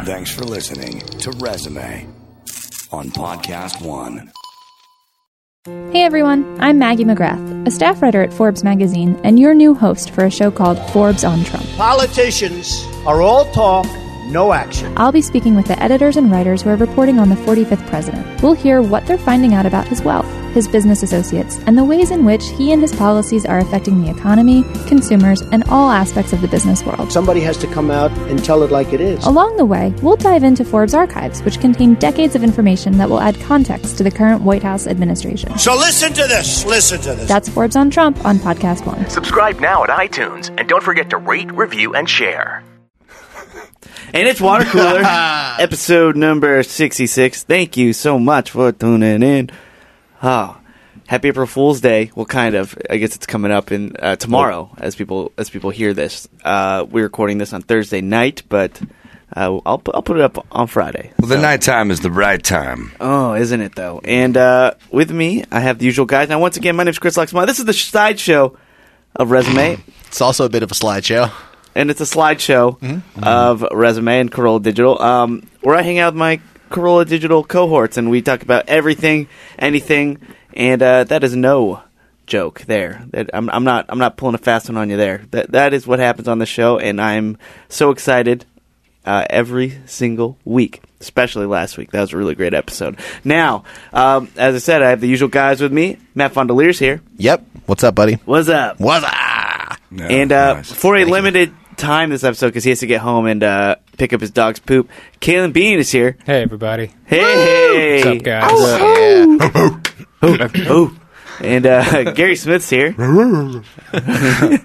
Thanks for listening to Resume on Podcast One. Hey everyone, I'm Maggie McGrath, a staff writer at Forbes magazine, and your new host for a show called Forbes on Trump. Politicians are all talk, no action. I'll be speaking with the editors and writers who are reporting on the 45th president. We'll hear what they're finding out about his wealth, his business associates, and the ways in which he and his policies are affecting the economy, consumers, and all aspects of the business world. Somebody has to come out and tell it like it is. Along the way, we'll dive into Forbes archives, which contain decades of information that will add context to the current White House administration. So listen to this. That's Forbes on Trump on Podcast One. Subscribe now at iTunes, and don't forget to rate, review, and share. And it's Water Cooler, episode number 66. Thank you so much for tuning in. Oh, happy April Fool's Day. Well, kind of. I guess it's coming up in tomorrow as people hear this. We're recording this on Thursday night, but I'll put it up on Friday. Well, the nighttime is the right time. Oh, isn't it, though? And with me, I have the usual guys. Now, once again, my name's Chris Luxman. This is the sideshow of Resume. It's also a bit of a slideshow. And it's a slideshow of Resume and Corolla Digital, where I hang out with my Corolla Digital cohorts, and we talk about everything, anything, and that is no joke there. I'm not pulling a fast one on you there. That is what happens on the show, and I'm so excited every single week, especially last week. That was a really great episode. Now, as I said, I have the usual guys with me. Matt Fondelier's here. Yep. What's up, buddy? What's up? What's up? Yeah, And nice. for a limited time this episode, because he has to get home and pick up his dog's poop, Kalen Bean is here. Hey, everybody. Hey! What's up, guys? Oh. And Gary Smith's here. The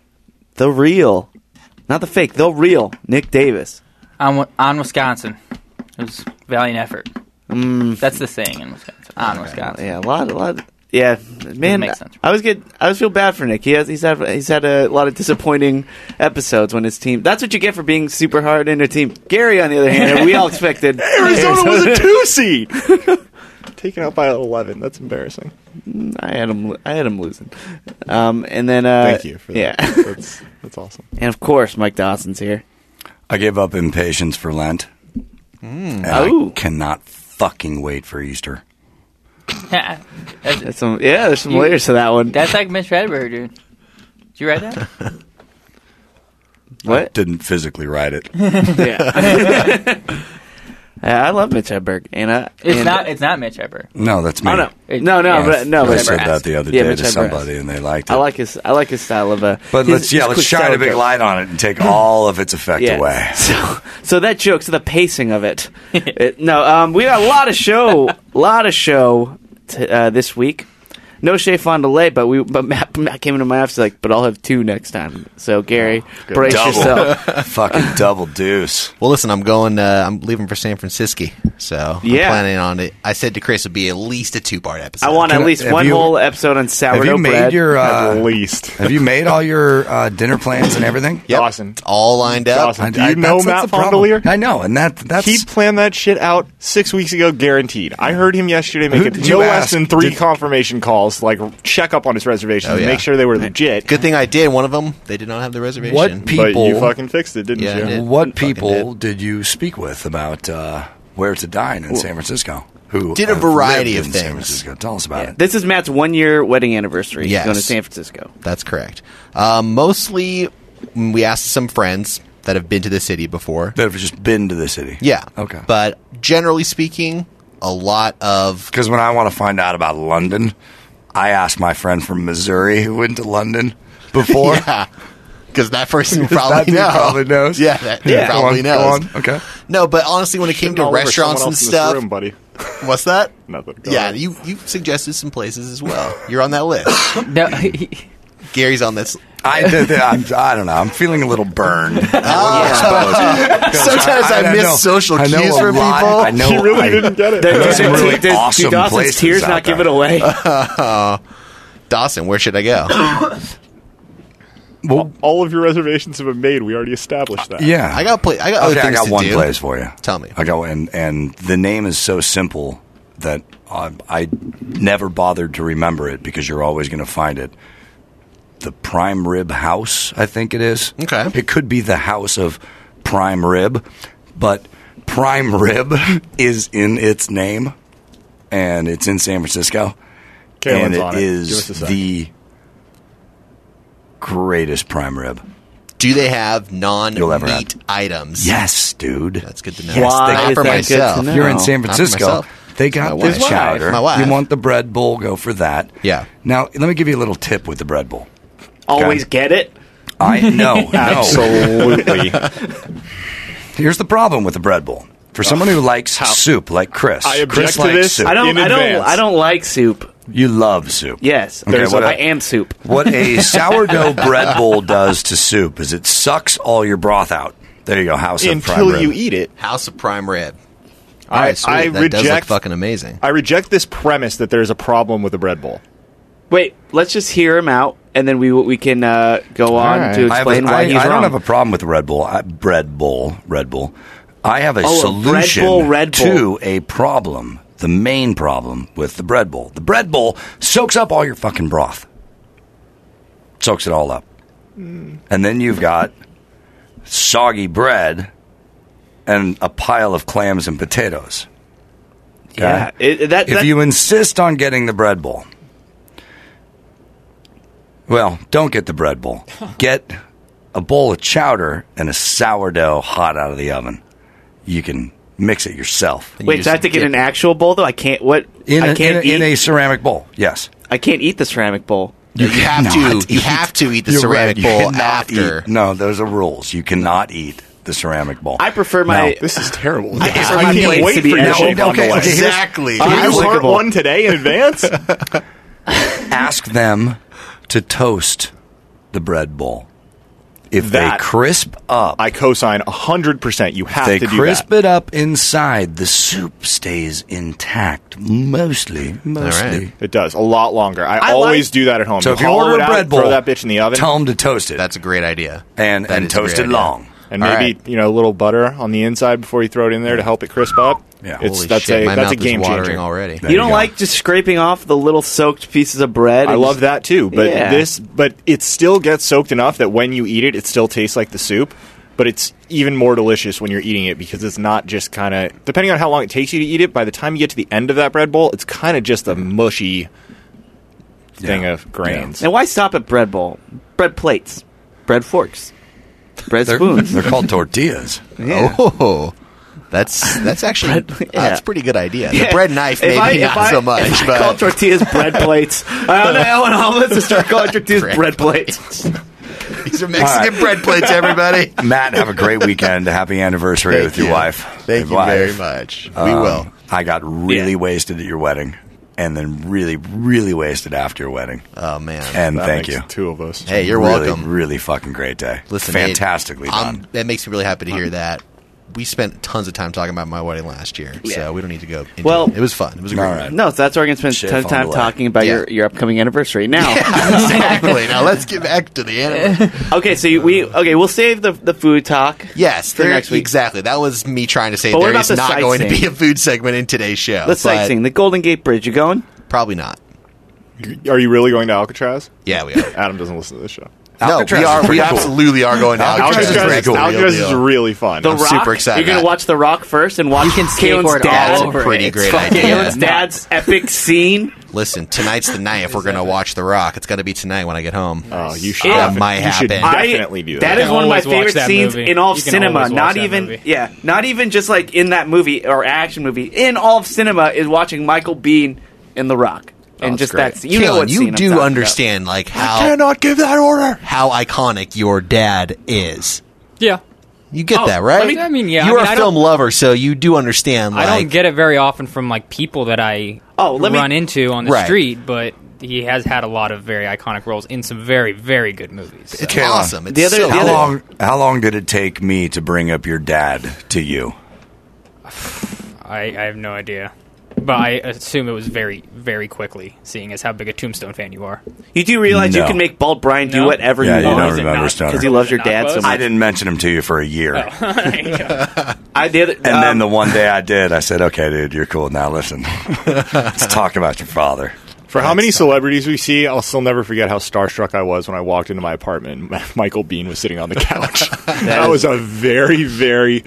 real, not the fake, the real Nick Davis. On Wisconsin. It was valiant effort. That's the saying in Wisconsin. On Wisconsin. Yeah, a lot. Yeah, man. Makes sense. I always feel bad for Nick. He's had a lot of disappointing episodes when his team. That's what you get for being super hard in a team. Gary, on the other hand, we all expected Arizona was a 2 seed. Taken out by 11. That's embarrassing. I had him losing. And then Thank you for that. Yeah, that's awesome. and of course Mike Dawson's here. I gave up impatience for Lent. And Oh. I cannot fucking wait for Easter. There's some layers to that one. That's like Mitch Hedberg, dude. Did you write that? I What? didn't physically write it. Yeah. I love Mitch Hedberg, It's not Mitch Hedberg. No, that's me. Oh no, It- no, yeah. but I Mitch said Hedberg that the other Yeah, day Mitch to Hedberg somebody, and they liked it. I like his style of But let's quick shine style a big joke. light on it and take all of its effect Yeah. away. So that joke, so the pacing of it. We got a lot of show this week. No Shea Fondelay, but Matt came into my office like, but I'll have 2 next time. So Gary, brace yourself. Fucking double deuce. Well, listen, I'm leaving for San Francisco, so I'm planning on it. I said to Chris it'd be at least a 2-part episode. I want at least have one you- whole episode on sourdough Have you made bread. your At least. Have you made all your dinner plans and everything? Yep. Dawson. It's all lined up. Dawson. Do you know that's Matt the problem. Fondelier? I know, and that's He planned that shit out 6 weeks ago, guaranteed. I heard him yesterday Who make did no you less ask? than 3 Did- confirmation calls, like check up on his reservations and yeah. make sure they were legit. Good thing I did. One of them, they did not have the reservation. What But people? you fucking fixed it, didn't Yeah, I you? did. What Fucking people did. did you speak with about where to dine in San Francisco? Who Did a have variety lived of in San things. Francisco? Tell us about it. This is Matt's 1-year wedding anniversary. Yes. He's going to San Francisco. That's correct. Mostly, we asked some friends that have been to the city before. That have just been to the city. Yeah. Okay. But generally speaking, a lot of... Because when I want to find out about London, I ask my friend from Missouri who went to London before. Yeah. Because that person That probably dude knows. probably knows. Yeah, that dude Go probably on, knows. go on. Okay. No, but honestly, when it came Shitting to all over restaurants someone and else in this stuff... room, buddy. What's that? Nothing. Go Yeah, ahead. you suggested some places as well. You're on that list. No, Gary's on this. I don't know. I'm feeling a little burned. Sometimes I miss social I know cues a from lot. people. I know. He really didn't get it. There's some really Do awesome Dawson's places tears out not give there. it away? Dawson, where should I go? Well, All of your reservations have been made. We already established that. yeah. I got other Okay, I things got to one do. place for you. Tell me. I got one, and the name is so simple that I never bothered to remember it because you're always going to find it. The Prime Rib House, I think it is. Okay. It could be the House of Prime Rib, but prime rib is in its name, and it's in San Francisco. Kaylin's and it on it. is Give us a sec. the greatest prime rib. Do they have You'll ever non-meat have. not Yes, dude. That's good to know. Yes, Why they is for that myself. good to know? If you're in San Not for Francisco, myself. they got My the wife. chowder. My wife. You want the bread bowl, go for that. Yeah. Now, let me give you a little tip with the bread bowl. Always get it. No. Absolutely. Here's the problem with the bread bowl. For someone who likes soup, like Chris. I object Chris to likes this. soup. I In advance. don't like soup. You love soup. Yes, Okay, I am soup. What a sourdough bread bowl does to soup is it sucks all your broth out. There you go, House of Prime Until Rib. you eat it. House of Prime Rib. I- All right, sweet. I That does look reject- fucking amazing. I reject this premise that there's a problem with the bread bowl. Wait, let's just hear him out, and then we can go on right. to explain why he's I wrong. don't have a problem with the Red Bull. Red Bull. I have a Oh, a solution Red Bull. to a problem. The main problem with the bread bowl. The bread bowl soaks up all your fucking broth. Soaks it all up. And then you've got soggy bread and a pile of clams and potatoes. Okay? Yeah, If you insist on getting the bread bowl, well, don't get the bread bowl. Get a bowl of chowder and a sourdough hot out of the oven. You can mix it yourself. Wait, so I have to get an actual bowl though? I can't. What? In I a, can't in a eat. ceramic bowl, yes. I can't eat the ceramic bowl. You have cannot to. You have to eat the You're ceramic right, you bowl cannot after. eat- No, those are rules. You cannot eat the ceramic bowl. I prefer my. Now, This is terrible. I I prefer my can't plates wait to be for your edgy. shape on the Okay, way. okay, Exactly. Can you heart Unbelievable. one today in advance? ask them to toast the bread bowl. If That- they crisp up, I co-sign 100%. You have they to do crisp that. it up inside, the soup stays intact. Mostly. right. It does a lot longer. I I always like- do that at home. So if you hollow order it a out, bread bowl, throw that bitch in the oven, tell them to toast it. That's a great idea. and That is a toast great it idea. long. and All maybe right. a little butter on the inside before you throw it in there to help it crisp up. Yeah. It's, Holy that's shit, my that's mouth a game is watering changer already. There You you don't go. like just scraping off the little soaked pieces of bread? I and love just- that too, but Yeah. but it still gets soaked enough that when you eat it, it still tastes like the soup. But it's even more delicious when you're eating it because it's not just kind of depending on how long it takes you to eat it. By the time you get to the end of that bread bowl, it's kind of just a mushy thing Yeah. of grains. And why stop at bread bowl? Bread plates, bread forks, bread They're, spoons. they're called tortillas. Yeah. Oh, that's actually Bread- yeah. that's a pretty good idea. Yeah. The bread knife, If maybe I- if not I- so much, if I call but tortillas bread plates. I don't know. And all this to start calling tortillas Bread bread plates. these are Mexican bread plates, everybody. Matt, have a great weekend. Happy anniversary Thank with your you. wife. Thank Your you wife. very much. We will. I got really Yeah. wasted at your wedding, and then really, really wasted after your wedding. Oh man. And That thank makes you. two of us. Hey, you're really, welcome. Really fucking great day. Listen, fantastically Nate, done. that makes me really happy to hear that. We spent tons of time talking about my wedding last year, Yeah. so we don't need to go into Well- it. It was fun. It was a great All right. night. No, so that's where we're going to spend Shit, a ton of on time the way. talking about Yeah. your upcoming anniversary. Now, Exactly. Now let's get back to the anime. okay, so we'll save the food talk. Yes, For there- next week. exactly. That was me trying to say But what there about is the not going to be sightseeing? a food segment in today's show. Let's but sightseeing. The Golden Gate Bridge. You going? Probably not. Are you really going to Alcatraz? Yeah, we are. Adam doesn't listen to this show. No, Alcatraz we is are. We pretty cool. absolutely are going to Alcatraz. Alcatraz is pretty cool. Alcatraz is really fun. The I'm Rock. super excited. You're going to I- watch The Rock first and watch You can Kalen's skateboard dad. all over Pretty it. great It's idea. Kalen's dad's epic scene. Listen, tonight's the night if we're going to watch The Rock. It's got to be tonight when I get home. Oh, you should. That might you should happen. definitely do that. That is can one of my always watch favorite that scenes movie. in all of You can cinema. always watch Not that even, movie. not even just like in that movie or action movie. In all of cinema is watching Michael Biehn in The Rock, and that's just great. that. You know Keelan, what scene you I'm do talking understand like I how cannot give that order. how iconic your dad is. Yeah. You get Oh, that, right? I mean, yeah, You're I mean, a I film don't- lover, so you do understand. Like, I don't get it very often from like people that I run into on the Right. street, but he has had a lot of very iconic roles in some very, very good movies. So. It's Kayla, awesome. It's the other- so the cool. How long did it take me to bring up your dad to you? I have no idea. But I assume it was very, very quickly, seeing as how big a Tombstone fan you are. You do realize you No. can make Bald Brian do No? whatever Yeah, you you want don't Is it remember not- Stoner. because he loves your Not dad so close? much. I didn't mention him to you for a year. There you go. I did. And then the one day I did, I said, okay, dude, you're cool. Now listen. Let's talk about your father. For how many celebrities we see, I'll still never forget how starstruck I was when I walked into my apartment and Michael Biehn was sitting on the couch. That was a very, very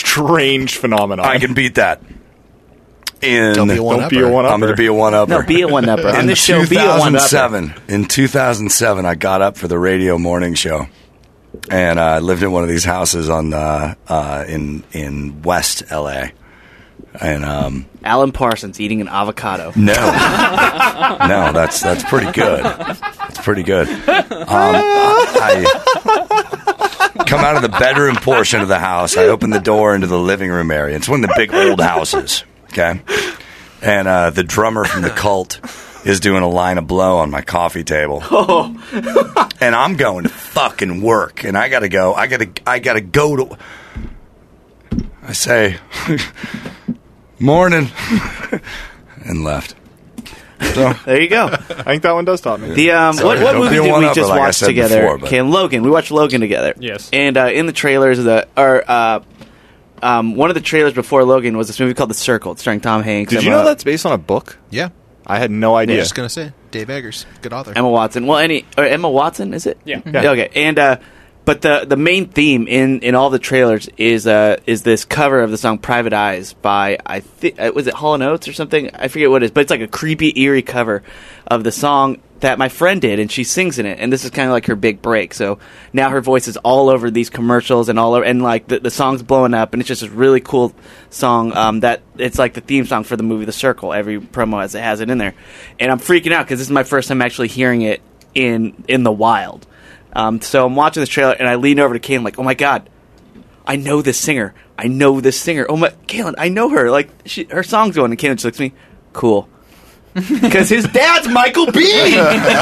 strange phenomenon. I can beat that. Don't be a one-upper. Don't be a one-upper. I'm going to be a one-upper. No, be a one-upper. On this show, be a one-upper. In 2007, I got up for the radio morning show, and I lived in one of these houses on in West L.A. And Alan Parsons eating an avocado. no, that's pretty good. That's pretty good. I come out of the bedroom portion of the house. I open the door into the living room area. It's one of the big old houses. Okay, and the drummer from the Cult is doing a line of blow on my coffee table. Oh. And I'm going to fucking work, and I gotta go. I gotta go to. I say, morning, and left. So there you go. I think that one does top me. The what movie did we just watch together? Okay, Logan. We watched Logan together. Yes. And in the trailers, one of the trailers before Logan was this movie called The Circle. It's starring Tom Hanks. Did you know that's based on a book? Yeah. I had no idea. I was just going to say, Dave Eggers, good author. Emma Watson. Well, Emma Watson, is it? Yeah. Okay. And but the main theme in all the trailers is this cover of the song "Private Eyes" by, I think, was it Hall & Oates or something? I forget what it is, but it's like a creepy, eerie cover of the song that my friend did, and she sings in it, and this is kind of like her big break. So now her voice is all over these commercials and all over, and like the song's blowing up, and it's just a really cool song that it's like the theme song for the movie The Circle. Every promo has it in there, and I'm freaking out because this is my first time actually hearing it in the wild. So I'm watching this trailer, and I lean over to Kaylin like, oh my god, I know this singer. Oh my, Kaylin, I know her. Like her song's going, and Kaylin just looks at me, cool. Because his dad's Michael Biehn.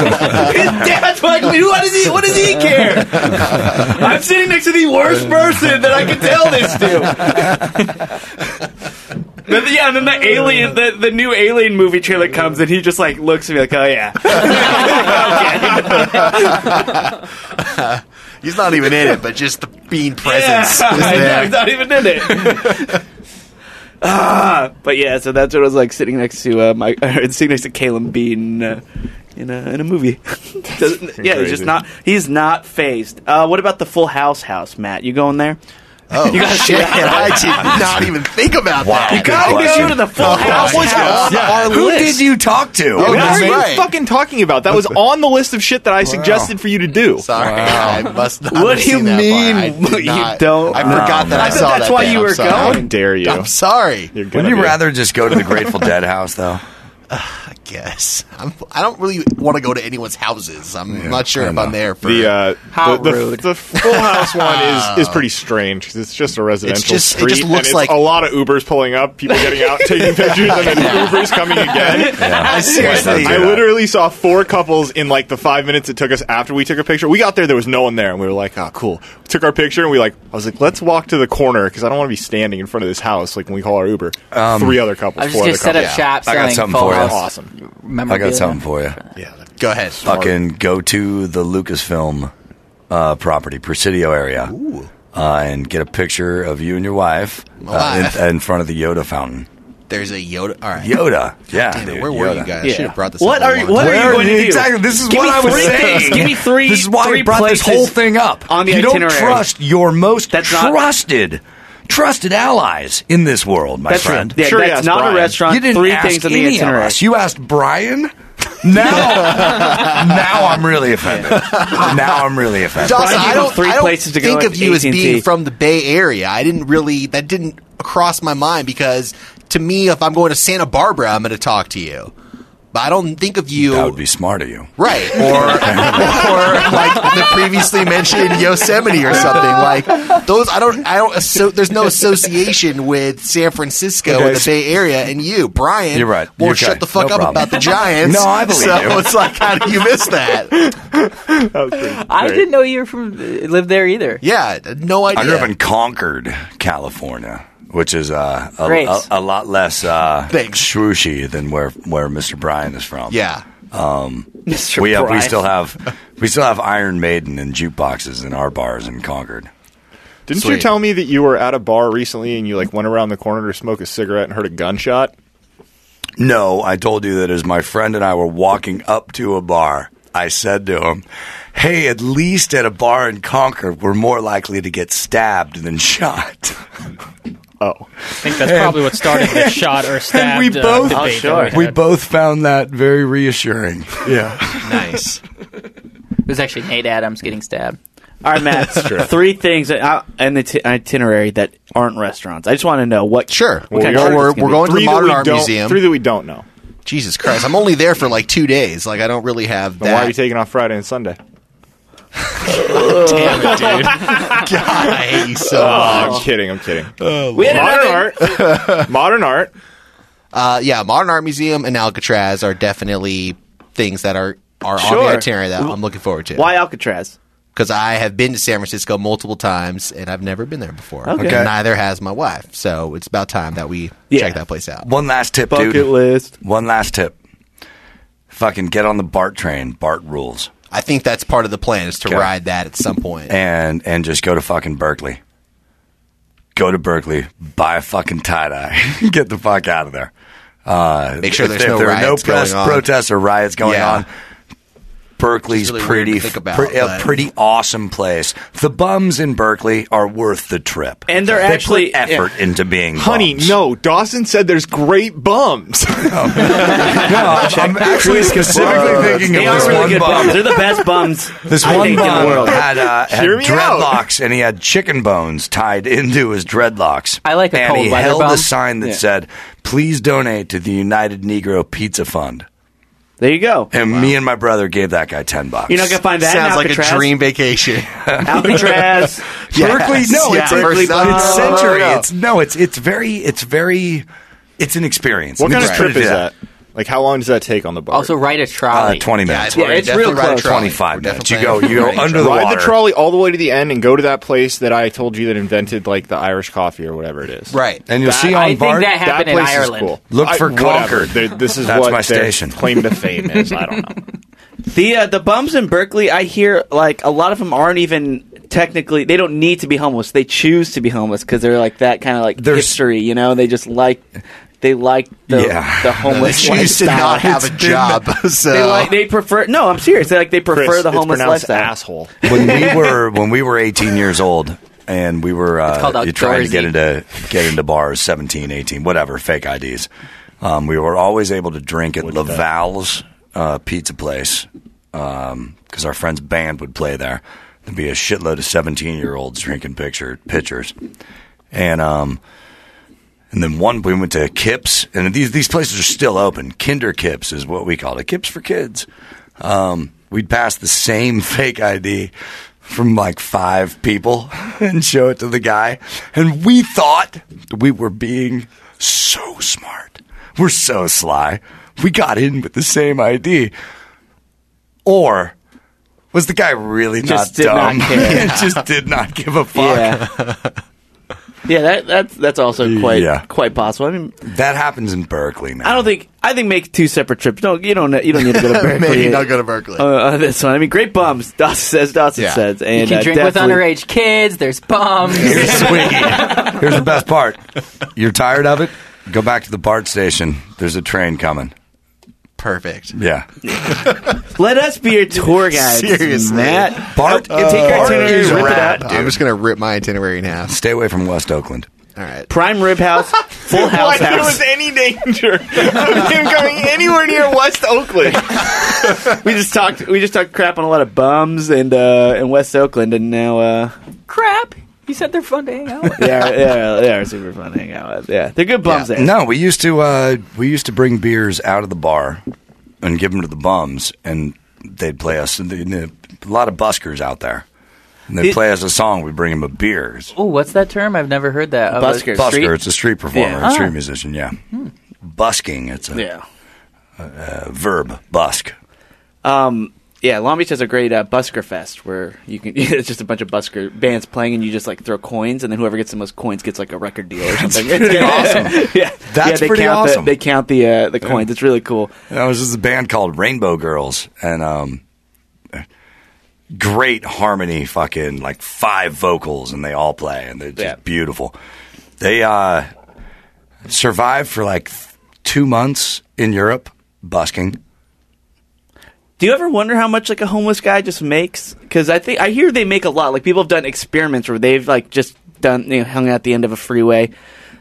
What does he care? I'm sitting next to the worst person that I can tell this to. And then the Alien, the new Alien movie trailer comes, and he just like looks at me like, oh yeah. He's not even in it, but just the Biehn presence is I there. know, he's not even in it. But yeah, so that's what it was like sitting next to Caleb Biehn in a movie. He's not phased. What about the Full House, Matt? You going there? Oh, shit. I did not even think about that. You gotta go to the Full House. Who did you talk to? What are you fucking talking about? That was on the list of shit that I suggested for you to do. Sorry, I must not. What do you mean you don't? I forgot that I saw that. That's why you were going. How dare you? I'm sorry. Wouldn't you rather just go to the Grateful Dead house, though? I guess. I don't really want to go to anyone's houses. I'm not sure if I'm there for How rude. The Full House one is pretty strange because it's just a residential street. It just looks and like a lot of Ubers pulling up, people getting out, taking pictures, and then Ubers coming again. I seriously. I literally saw 4 couples in like the 5 minutes it took us after we took a picture. We got there was no one there, and we were like, oh, cool. We took our picture, and I was like, let's walk to the corner because I don't want to be standing in front of this house like when we call our Uber. 3 other couples, I was just going to set up shop I got selling something Full for you. House. Awesome. I got something for you. Yeah, go ahead. Fucking go to the Lucasfilm property, Presidio area, and get a picture of you and your wife in front of the Yoda fountain. There's a Yoda. All right. Yoda. Yeah. Damn it, dude, where were Yoda. you guys? I Yeah. should have brought this What up. are you going to do? Exactly. This is Give what me I was 3 saying. things. Give me three. This is why 3 I brought this places whole thing up. on the you itinerary. don't trust your most That's not- trusted allies in this world, my friend. Yeah, Sure, that's yes, not Brian. a restaurant. You didn't 3 ask things on the any of itinerary. us. You asked Brian. Now I'm really offended. Now I'm really offended. Dawson, Brian, I don't, 3 I don't places to go think at of you as AT&T. being from the Bay Area. That didn't cross my mind because to me, if I'm going to Santa Barbara, I'm going to talk to you. But I don't think of you. That would be smart of you. Right. Or like the previously mentioned Yosemite or something. Like those, there's no association with San Francisco and the BayArea and you. Brian, You're right. won't shut the fuck up about the Giants. No, I believe so you. it's like, how do you miss that? I didn't know you lived there either. Yeah, no idea. I grew up in Concord, California, which is a lot less swooshy than where Mr. Brian is from. Yeah. Mr. We Brian. still have Iron Maiden and jukeboxes in our bars in Concord. Didn't you Sweet. tell me that you were at a bar recently and you went around the corner to smoke a cigarette and heard a gunshot? No, I told you that as my friend and I were walking up to a bar, I said to him, hey, at least at a bar in Concord, we're more likely to get stabbed than shot. Oh. I think that's probably what started the shot or stab we both, debate. sure. that we both found that very reassuring. Yeah. Nice. It was actually Nate Adams getting stabbed. All right, Matt. 3 things in the itinerary that aren't restaurants. I just want to know what. Sure. What kind Well, of we're food it's gonna going to be. the Modern Art Museum. 3 that we don't know. Jesus Christ. I'm only there for like 2 days. Like, I don't really have Then why are that. you taking off Friday and Sunday? Damn it, dude. God, I hate you so much. I'm kidding. We had Modern art. Modern art. Yeah, Modern Art Museum and Alcatraz are definitely things that are on Sure. the itinerary that I'm looking forward to. Why Alcatraz? Because I have been to San Francisco multiple times, and I've never been there before. Okay. And neither has my wife. So it's about time that we check that place out. One last tip, Bucket dude. list. One last tip. Fucking get on the BART train. BART rules. I think that's part of the plan is to Okay. ride that at some point. And just go to fucking Berkeley. Go to Berkeley. Buy a fucking tie-dye. Get the fuck out of there. Make sure there's if no there are no riots going on. protests or riots going Yeah. on. Berkeley's It's really weird to think about, a but- pretty awesome place. The bums in Berkeley are worth the trip. And they're They actually- put effort into being Honey, bums. no. Dawson said there's great bums. No, I'm actually specifically thinking They of are this really one good bum. bums. They're the best bums This I one think in the bum world. had Hear me out. dreadlocks, and he had chicken bones tied into his dreadlocks. I like a and cold he weather held bum. a sign that said, "Please donate to the United Negro Pizza Fund." There you go. And me and my brother gave that guy $10. You're not gonna find that in Sounds like a Alcatraz. dream vacation. Alcatraz. Berkeley, no, Yeah. it's Berkeley it's bum. century. No. It's an experience. What Let me kind of just put trip it is to that? Like, how long does that take on the BART? Also, ride a trolley. 20 Yeah, minutes. it's real close. 25 minutes. You go under the Ride water. the trolley all the way to the end and go to that place that I told you that invented, like, the Irish coffee or whatever it is. Right. And you'll see I on think BART. that happened in place is Ireland. cool. Look for whatever. Concord. This is That's what my their station. claim to fame is. I don't know. The bums in Berkeley, I hear like a lot of them aren't even technically. They don't need to be homeless. They choose to be homeless because they're like that kind of like history. You know, they just like the Yeah. homeless They choose to lifestyle. not have a job. So They prefer. No, I'm serious. They prefer Chris, the it's homeless pronounced lifestyle. asshole. when we were 18 years old and we were called trying to outdoorsy. get into bars, 17, 18, whatever, fake IDs. We were always able to drink at Laval's pizza place because our friend's band would play there. There'd be a shitload of 17-year-olds drinking pitchers. And then we went to Kips, and these places are still open. Kinder Kips is what we call it. Kips for kids. We'd pass the same fake ID from like 5 people and show it to the guy. And we thought we were being so smart. We're so sly. We got in with the same ID. Or was the guy really Just not did not dumb? care. Just did not give a fuck. Yeah, that's also quite possible. I mean, That happens in Berkeley, man. I think make 2 separate trips. No, you don't need to go to Berkeley. maybe not go to Berkeley. This one. I mean, great bums. Dawson says. And, You can drink with definitely- underage kids. There's bums. Here's the best part. You're tired of it? Go back to the BART station. There's a train coming. Perfect. Yeah. Let us be your tour guide. Seriously. Matt. BART, Take our itinerary, is rip it rad, up. dude. I'm just going to rip my itinerary in half. Stay away from West Oakland. All right. Prime Rib House, Full House Like there House. was any danger of him going anywhere near West Oakland. We just talked crap on a lot of bums and West Oakland, and now Crap. You said they're fun to hang out with. they are super fun to hang out with. Yeah, they're good bums there. No, we used to bring beers out of the bar and give them to the bums, and they'd play us. A lot of buskers out there. And they'd play us a song. We'd bring them a beer. Oh, what's that term? I've never heard that. Busker. Busker, it's a street performer, Yeah. a street musician, yeah. Busking, it's a verb, busk. Yeah, Long Beach has a great Busker Fest where you can. It's just a bunch of busker bands playing, and you just like throw coins, and then whoever gets the most coins gets like a record deal or something. It's awesome. That's pretty count awesome. They count the coins. It's really cool. There was just a band called Rainbow Girls, and great harmony, fucking like 5 vocals, and they all play, and they're just beautiful. They survived for like 2 months in Europe busking. Do you ever wonder how much like a homeless guy just makes? Because I hear they make a lot. Like people have done experiments where they've like just hung out at the end of a freeway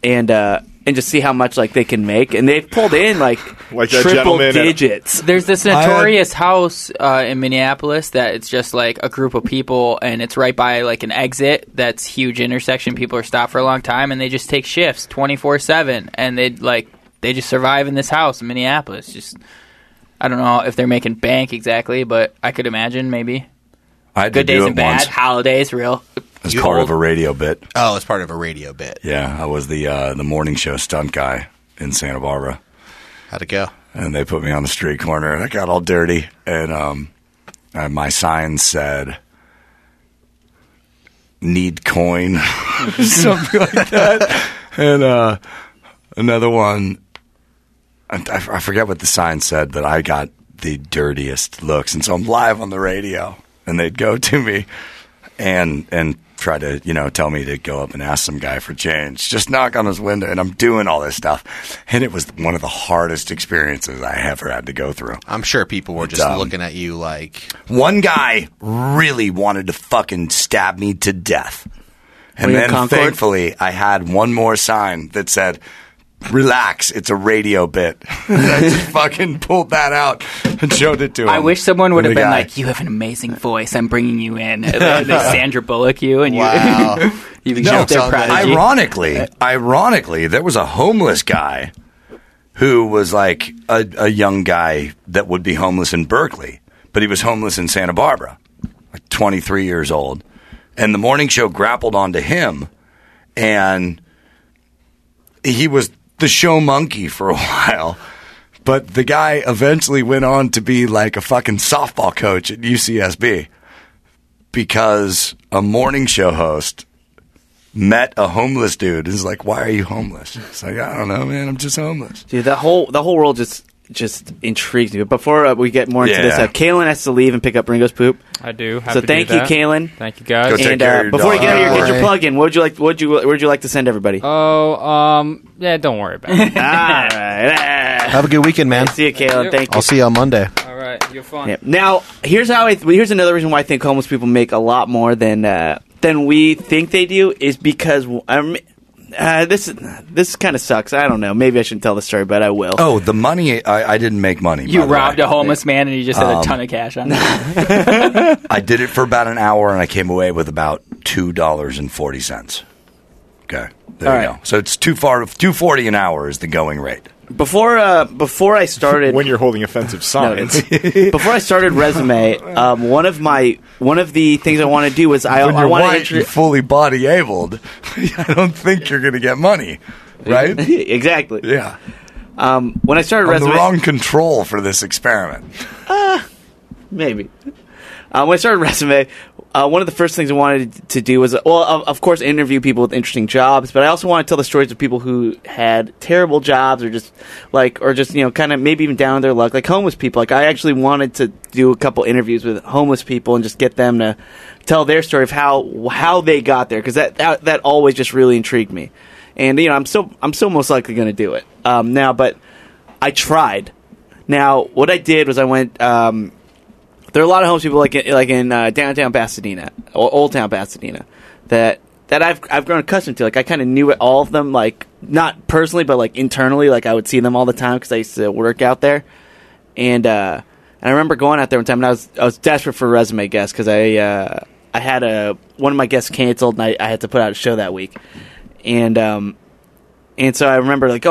and just see how much like they can make. And they've pulled in like that triple gentleman digits. There's this notorious house in Minneapolis that it's just like a group of people, and it's right by like an exit that's huge intersection. People are stopped for a long time, and they just take shifts 24/7, and they just survive in this house in Minneapolis. Just I don't know if they're making bank exactly, but I could imagine maybe. I had Good to days do and it bad, once holidays, real. as part of a radio bit. Oh, it's part of a radio bit. Yeah, I was the morning show stunt guy in Santa Barbara. How'd it go? And they put me on the street corner, and I got all dirty. And my sign said, "Need coin," something like that. And another one, I forget what the sign said, but I got the dirtiest looks. And so I'm live on the radio, and they'd go to me and try to, tell me to go up and ask some guy for change. Just knock on his window, and I'm doing all this stuff. And it was one of the hardest experiences I ever had to go through. I'm sure people were just looking at you like... One guy really wanted to fucking stab me to death. And Were you then, Concord? thankfully, I had one more sign that said, "Relax, it's a radio bit." And I just fucking pulled that out and showed it to him. I wish someone would And have the been guy- like, "You have an amazing voice. I'm bringing you in." They Sandra Bullock you, and Wow. you No, jumped their prodigy. Ironically, there was a homeless guy who was like a young guy that would be homeless in Berkeley, but he was homeless in Santa Barbara, like 23 years old. And the morning show grappled onto him, and he was the show monkey for a while. But the guy eventually went on to be like a fucking softball coach at UCSB because a morning show host met a homeless dude and is like, "Why are you homeless?" It's like, "I don't know, man. I'm just homeless." Dude, the whole world just intrigues me. But before we get more into this, Kaylin has to leave and pick up Ringo's poop. I do. Have So to thank do you, that. Kaylin. Thank you, guys. Go take And care of your before you get out of here, dog. get your plug in. Where'd you like to send everybody? Yeah, don't worry about it. All right. Have a good weekend, man. See you, Kaylin. Thank you. I'll see you on Monday. All right, you're fun. Yeah. Now, here's another reason why I think homeless people make a lot more than we think they do is because this kind of sucks. I don't know. Maybe I shouldn't tell the story, but I will. Oh, the money, I didn't make money. You by the robbed way. a homeless man, and you just had a ton of cash on it. I did it for about an hour, and I came away with about $2.40. Okay, there All you right. go. So it's $2.40 an hour is the going rate. Before I started when you're holding offensive signs. before I started Resume, one of the things I want to do was When I you're want white to and fully body abled, I don't think you're going to get money, right? exactly. Yeah. When I started I'm Resume, the wrong control for this experiment. maybe. When I started Resume, one of the first things I wanted to do was, of course, interview people with interesting jobs, but I also want to tell the stories of people who had terrible jobs or just kind of maybe even down on their luck, like homeless people. Like, I actually wanted to do a couple interviews with homeless people and just get them to tell their story of how they got there, because that always just really intrigued me. And, I'm still most likely going to do it now, but I tried. Now, what I did was I went. There are a lot of homeless people like in downtown Pasadena or Old Town Pasadena that I've grown accustomed to. Like, I kind of knew all of them, like not personally, but like internally. Like, I would see them all the time because I used to work out there. And I remember going out there one time, and I was desperate for a Resume guest because I had one of my guests canceled, and I had to put out a show that week. And so I remember like,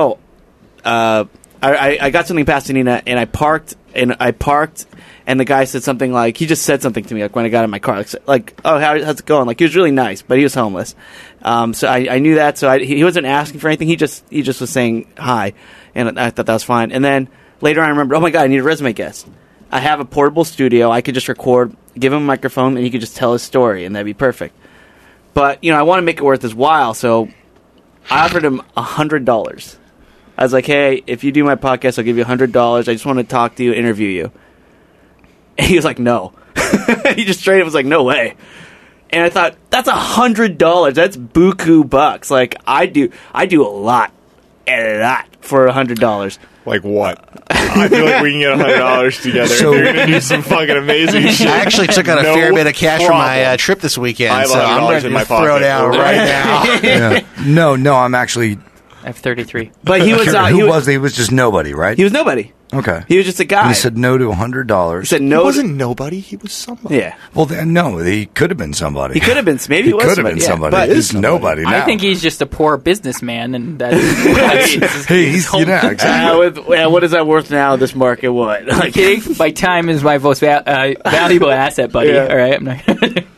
I got something in Pasadena, and I parked, and the guy said something like, he just said something to me, like, when I got in my car, like, "Oh, how's it going?" Like, he was really nice, but he was homeless. So I knew that, so he wasn't asking for anything, he just was saying hi, and I thought that was fine. And then later on I remembered, oh my God, I need a Resume guest. I have a portable studio, I could just record, give him a microphone, and he could just tell his story, and that'd be perfect. But, I want to make it worth his while, so I offered him $100. I was like, "Hey, if you do my podcast, I'll give you $100. I just want to talk to you, interview you." And he was like, "No." He just straight up was like, "No way." And I thought, that's $100. That's buku bucks. Like, I do a lot for $100. Like what? I feel like we can get $100 together. So- You're going to do some fucking amazing shit. I actually took out a No fair bit of cash for my problem. trip this weekend, I have so I'm $100 going in my to throw pocket down right right now. Yeah. No, I'm actually I have 33. But he was He was just nobody, right? he was nobody. Okay. He was just a guy. And he said no to $100. He said He no. wasn't nobody. He was somebody. Yeah, Well, then, no, he could have been somebody. he could have been. Maybe He he was could have been somebody. But He's nobody now. I think he's just a poor businessman, and that's Hey, he's exactly. what is that worth now? This market, what? Are you kidding? My time is my most valuable asset, buddy. Yeah. All right, I'm not.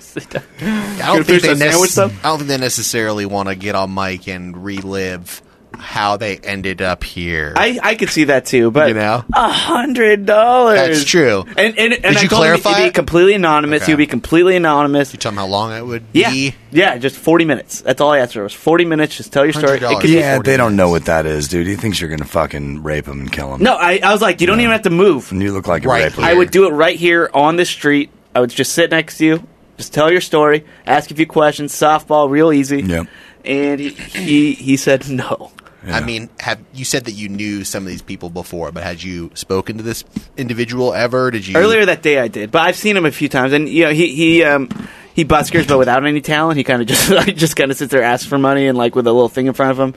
I don't think finish that sandwich stuff? I don't think they necessarily want to get on mic and relive how they ended up here. I could see that too, but You know? $100. That's true. And Did I you told him clarify he'd be it? completely anonymous. Okay. He'd be completely anonymous. You tell them how long it would Yeah, be. yeah, just 40 minutes. That's all I asked for. Was 40 minutes. Just tell your story. It $100. could be- Yeah, 40 they don't know minutes. what that is, dude. He thinks you're going to fucking rape him and kill him. No, I was like, you don't even have to move. And you look like a Right. raper. I would do it right here on the street. I would just sit next to you, just tell your story, ask a few questions, softball, real easy. Yep. And he said no. I mean, have you said that you knew some of these people before, but had you spoken to this individual ever? Did you Earlier that day I did, but I've seen him a few times, and you know he buskers, but without any talent. He kind of just kind of sits there, asks for money, and like with a little thing in front of him,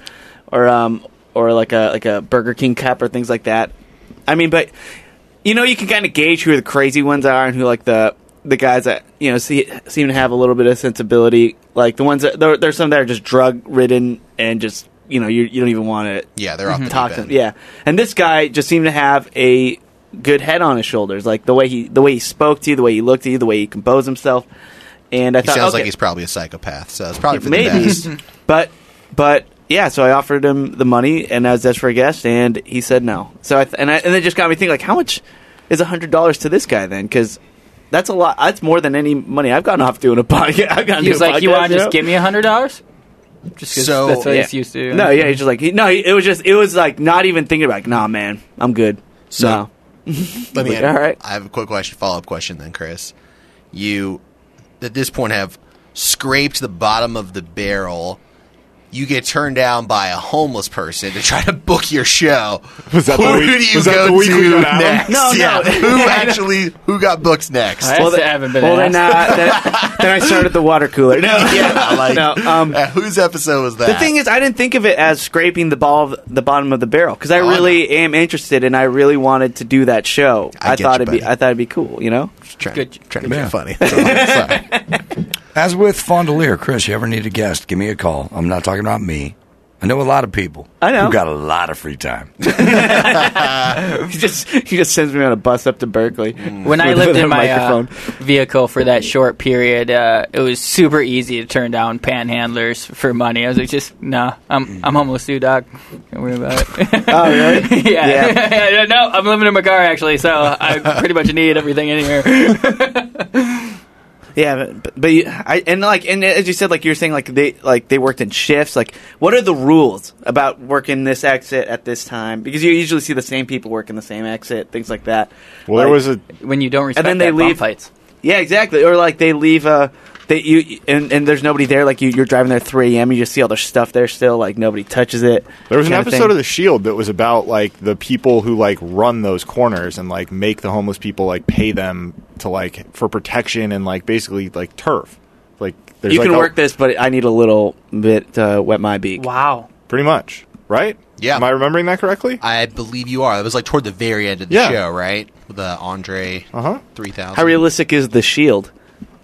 or like a Burger King cup or things like that. I mean, but you know, you can kind of gauge who the crazy ones are and who like the guys that you know seem to have a little bit of sensibility. Like the ones that there's some that are just drug ridden and just you know you don't even want to Yeah, they're off the talk deep to end. them. Yeah, and this guy just seemed to have a good head on his shoulders, like the way he spoke to you, the way he looked at you, the way he composed himself. And I He thought, sounds okay, like he's probably a psychopath, so it's probably for maybe, the best. but yeah. So I offered him the money, and I was desperate for a guest, and he said no. So and it just got me thinking, like, how much is $100 to this guy then? Because that's a lot. That's more than any money I've gotten off doing a podcast. He was like, "You want to just give me $100?" Just 'cause So- that's what Yeah. he's used to. No, yeah, he's just like it was like not even thinking about. Like, nah, man, I'm good. So- No. Let me. Like, all right. I have a quick question, follow-up question, then, Chris. You, at this point, have scraped the bottom of the barrel. You get turned down by a homeless person to try to book your show. Was that the Who week- do you was that go the week we to got Adam? next? No, Yeah. no. Who got booked next? I haven't been Then I started the water cooler. No, Yeah, like, no. whose episode was that? The thing is, I didn't think of it as scraping the bottom of the barrel because I really am interested and I really wanted to do that show. I get you, buddy. I thought it'd be cool, you know. trying, Good. trying to Yeah. be funny. That's all. Sorry. As with Fondelier, Chris, you ever need a guest, give me a call. I'm not talking about me. I know a lot of people. I know. who got a lot of free time. He just sends me on a bus up to Berkeley. When I with lived a in my microphone. vehicle for that short period, it was super easy to turn down panhandlers for money. I was like, just nah, I'm homeless too, dog. Don't worry about it. Oh, really? yeah. No, I'm living in my car actually, so I pretty much need everything in here. Yeah, but and as you said, like you were saying, like they worked in shifts. Like, what are the rules about working this exit at this time? Because you usually see the same people working the same exit, things like that. Well, Like, there was a When you don't respect then they that, bump leave- fights. Yeah, exactly. Or like they leave and there's nobody there. Like you're driving there at 3 a.m. You just see all their stuff there still. Like nobody touches it. There was an kind of episode thing. of The Shield that was about like the people who like run those corners and like make the homeless people like pay them to like for protection and like basically like turf. Like there's You like can a- work this, but I need a little bit to wet my beak. Wow. pretty much, right? Yeah. Am I remembering that correctly? I believe you are. It was like toward the very end of the Yeah. show, right? With the Andre 3000. How realistic is the Shield?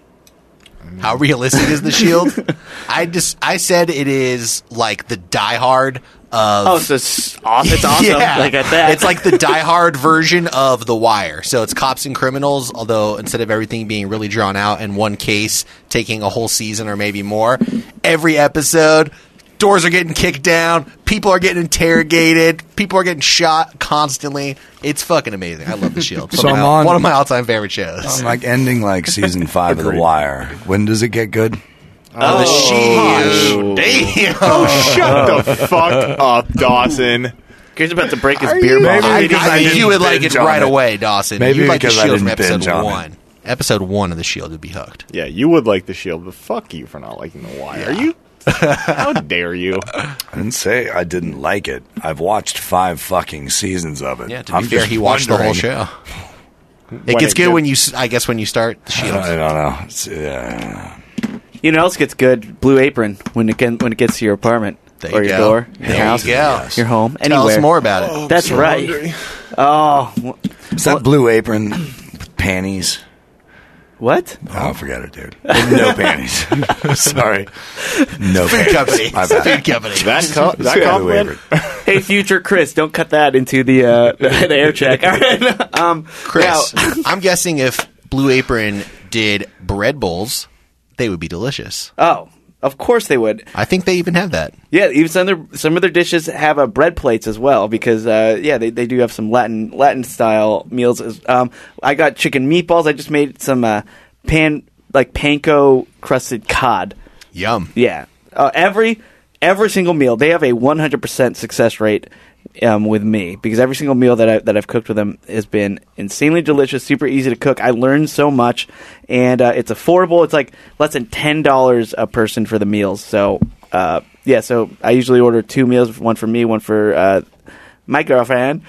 How realistic is the Shield? I said it is like the Die Hard of. Oh, so it's awesome. Yeah. Like at that. It's like the Die Hard version of The Wire. So it's cops and criminals, although instead of everything being really drawn out in one case, taking a whole season or maybe more, every episode, doors are getting kicked down, people are getting interrogated, people are getting shot constantly. It's fucking amazing. I love The Shield. So I'm on- one of my all-time favorite shows. I'm like ending like season 5 of The Agreed. Wire. When does it get good? The Shield. Damn. Shut the fuck up, Dawson. He's about to break his beer Maybe bottle. I because I think didn't you would like it binge on right it. away, Dawson. Maybe You'd like The because I Shield from didn't episode binge on it. 1. Episode 1 of The Shield would be hooked. Yeah, you would like The Shield, but fuck you for not liking The Wire. Are you? How dare you? I didn't say I didn't like it. I've watched 5 fucking seasons of it. Yeah, to be I'm fair, just he watched the whole wondering- show. When It gets it good gets- when you, I guess, when you start The Shield. I don't know. You know, else gets good. Blue Apron when it gets to your apartment. There or you your go. door, your There house, you go. your home, Tell anywhere. us more about it. That's right. Oh, Is that Blue Apron with panties? what? Oh, forget it, dude. No panties. Sorry. No Food panties. company. My bad. Food company. That Blue compliment. Apron. Hey, future Chris, don't cut that into the air check. All right. Chris, now- I'm guessing if Blue Apron did bread bowls, they would be delicious. oh, of course they would. I think they even have that. Yeah, even some of their dishes have bread plates as well because they do have some Latin style meals. I got chicken meatballs. I just made some panko crusted cod. Yum. Yeah, every single meal they have a 100% success rate with me because every single meal that I've cooked with them has been insanely delicious, super easy to cook. I learned so much, and it's affordable. It's like less than $10 a person for the meals. So so I usually order 2 meals, one for me, one for my girlfriend,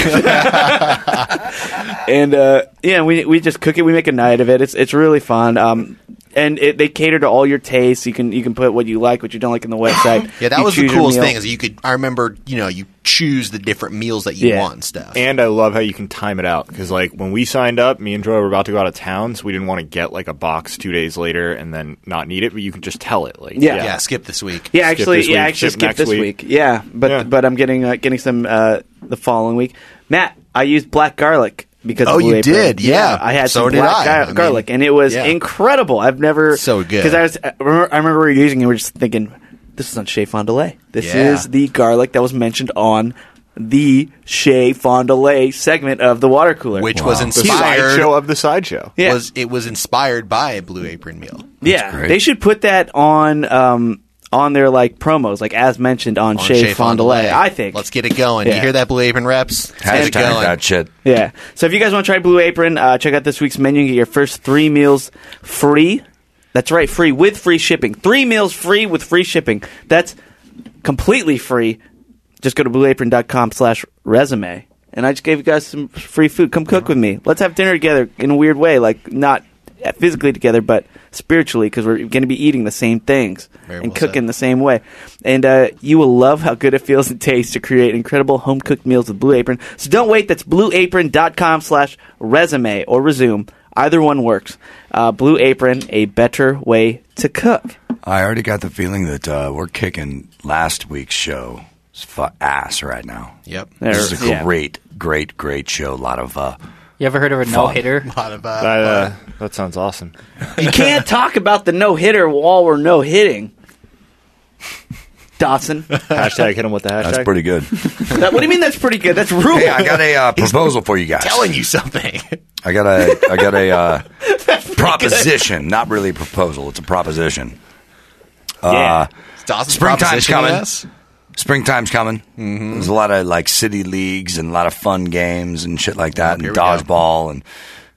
and we just cook it. We make a night of it. It's really fun. And they cater to all your tastes. You can put what you like, what you don't like in the website. Yeah, that You was the choose your coolest meal. thing. Is you could. I remember, you choose the different meals that you Yeah. want and stuff. And I love how you can time it out because, like, when we signed up, me and Joy were about to go out of town, so we didn't want to get like a box 2 days later and then not need it. But you can just tell it, like, Yeah. skip this week. Yeah, Skip actually, this week, skip next this week. week. Yeah, but I'm getting some the following week. Matt, I used black garlic because Oh, of Blue you Apron. did? Yeah. I had So some did black I. I mean, garlic, and it was yeah. incredible. I've never So good. because I remember we were using it. We were just thinking, this is on Chez Fond du Lac. This Yeah. is the garlic that was mentioned on the Chez Fond du Lac segment of the water cooler, Which was the inspired. sideshow of the sideshow. Yeah. It was inspired by a Blue Apron meal. yeah, great. they should put that on their like promos, like as mentioned on Chez Fond du Lac. I think. Let's get it going. Yeah. You hear that, Blue Apron reps? Let's get it Hashtag going. that shit. Yeah. So if you guys want to try Blue Apron, check out this week's menu and get your first 3 meals free. That's right, free with free shipping. 3 meals free with free shipping. That's completely free. Just go to blueapron.com/resume. And I just gave you guys some free food. Come cook with me. Let's have dinner together in a weird way, like not physically together, but spiritually, because we're going to be eating the same things Very and well cooking said. the same way. And you will love how good it feels and tastes to create incredible home-cooked meals with Blue Apron. So don't wait. That's blueapron.com/resume or resume. Either one works. Blue Apron, a better way to cook. I already got the feeling that we're kicking last week's show ass right now. Yep. This is a Yeah. great show. A lot of You ever heard of a no-hitter? A lot of That sounds awesome. You can't talk about the no-hitter while we're no-hitting. Dawson. Hashtag hit him with the hashtag. that's pretty good. What do you mean that's pretty good? That's rude. Hey, I got a proposal for you guys. telling you something. I got a proposition. Not really a proposal. It's a proposition. Yeah. Dawson's Springtime's propositioning coming. us. Springtime's coming. Mm-hmm. There's a lot of like city leagues and a lot of fun games and shit like that, Here and we go. dodgeball, and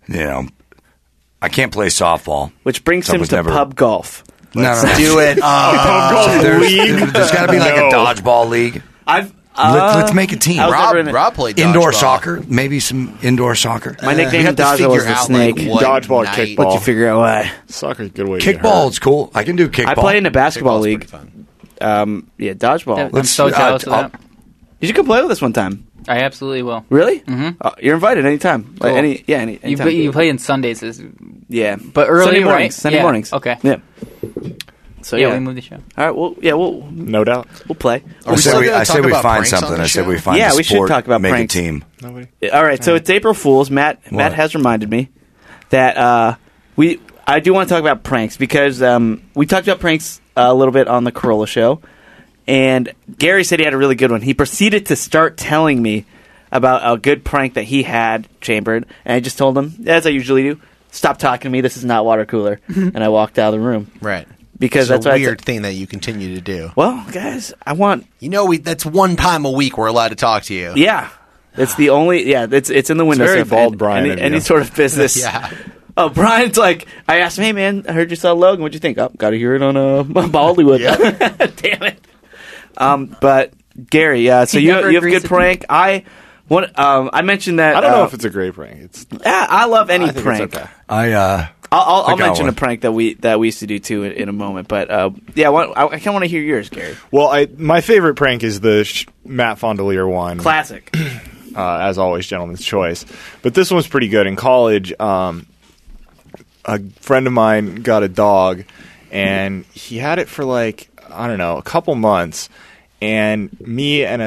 I can't play softball. Which brings So I him was to never- pub golf. No. Do it. There's got to be like a No. dodgeball league. Let's make a team. I was never in it. Rob played Indoor dodgeball. soccer, maybe some indoor soccer. My We nickname in have to Dodgeball figure was the out, Snake. like, what Dodgeball, night- kickball. But you figure out why. Soccer's a good way to get Kickball hurt. is cool. I can do kickball. I play in a basketball Kickball's league. pretty fun. Dodgeball. I'm so jealous of that. Did you come play with us one time? I absolutely will. Really? Mm-hmm. You're invited anytime. Like, Cool. anytime. You play in Sundays, yeah, but early, Sunday right? mornings. Sunday Yeah. mornings. Okay. Yeah. So Yeah, yeah, we moved the show. all right. Well, No doubt. we'll play. Are we still gonna I say talk we about find pranks on something. the I say show? we find Yeah, a we should sport, talk about make pranks. a team. Nobody. All right. So it's April Fool's. Matt has reminded me that I do want to talk about pranks because we talked about pranks a little bit on the Corolla show, and Gary said he had a really good one. He proceeded to start telling me about a good prank that he had chambered, and I just told him, as I usually do, stop talking to me. This is not water cooler, and I walked out of the room Right. because It's that's a what weird thing that you continue to do. Well, guys, I want. That's one time a week we're allowed to talk to you. Yeah, it's the only. Yeah, it's in the window. very so if bald, Brian, Any, of any you. sort of business. Yeah. Oh, Brian's like, I asked him, hey man, I heard you saw Logan. What'd you think? Oh, got to hear it on Bollywood. Damn it. But Gary, so He you never have a agrees good to- prank. I mentioned that. I don't know if it's a great prank. It's I love any I think prank. It's okay. I I'll got mention one. a prank that we used to do too in a moment. But I kind of want to hear yours, Gary. Well, my favorite prank is the Matt Fondelier one. Classic. As always, gentleman's choice. But this one was pretty good. In college, a friend of mine got a dog, and he had it for like, I don't know, a couple months. And me and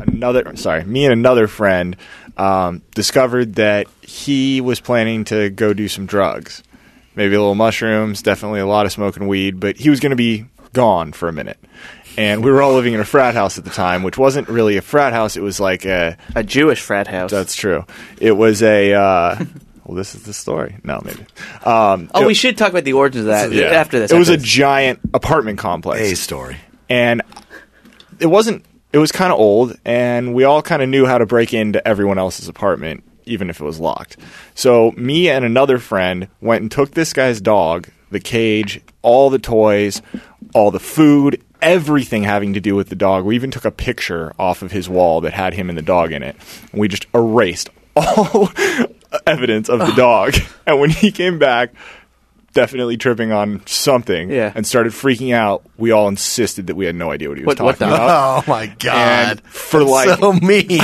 another friend discovered that he was planning to go do some drugs. Maybe a little mushrooms, definitely a lot of smoking weed, but he was going to be gone for a minute. And we were all living in a frat house at the time, which wasn't really a frat house. It was like a Jewish frat house. That's true. It was a... well, this is the story. No, maybe. We should talk about the origins of that after this. It was a giant apartment complex. A story. And it was kind of old, and we all kind of knew how to break into everyone else's apartment, even if it was locked. So me and another friend went and took this guy's dog, the cage, all the toys, all the food, everything having to do with the dog. We even took a picture off of his wall that had him and the dog in it. And we just erased all evidence of the dog. And when he came back, definitely tripping on something, and started freaking out, we all insisted that we had no idea what he was talking about. Oh my god! And for like so mean.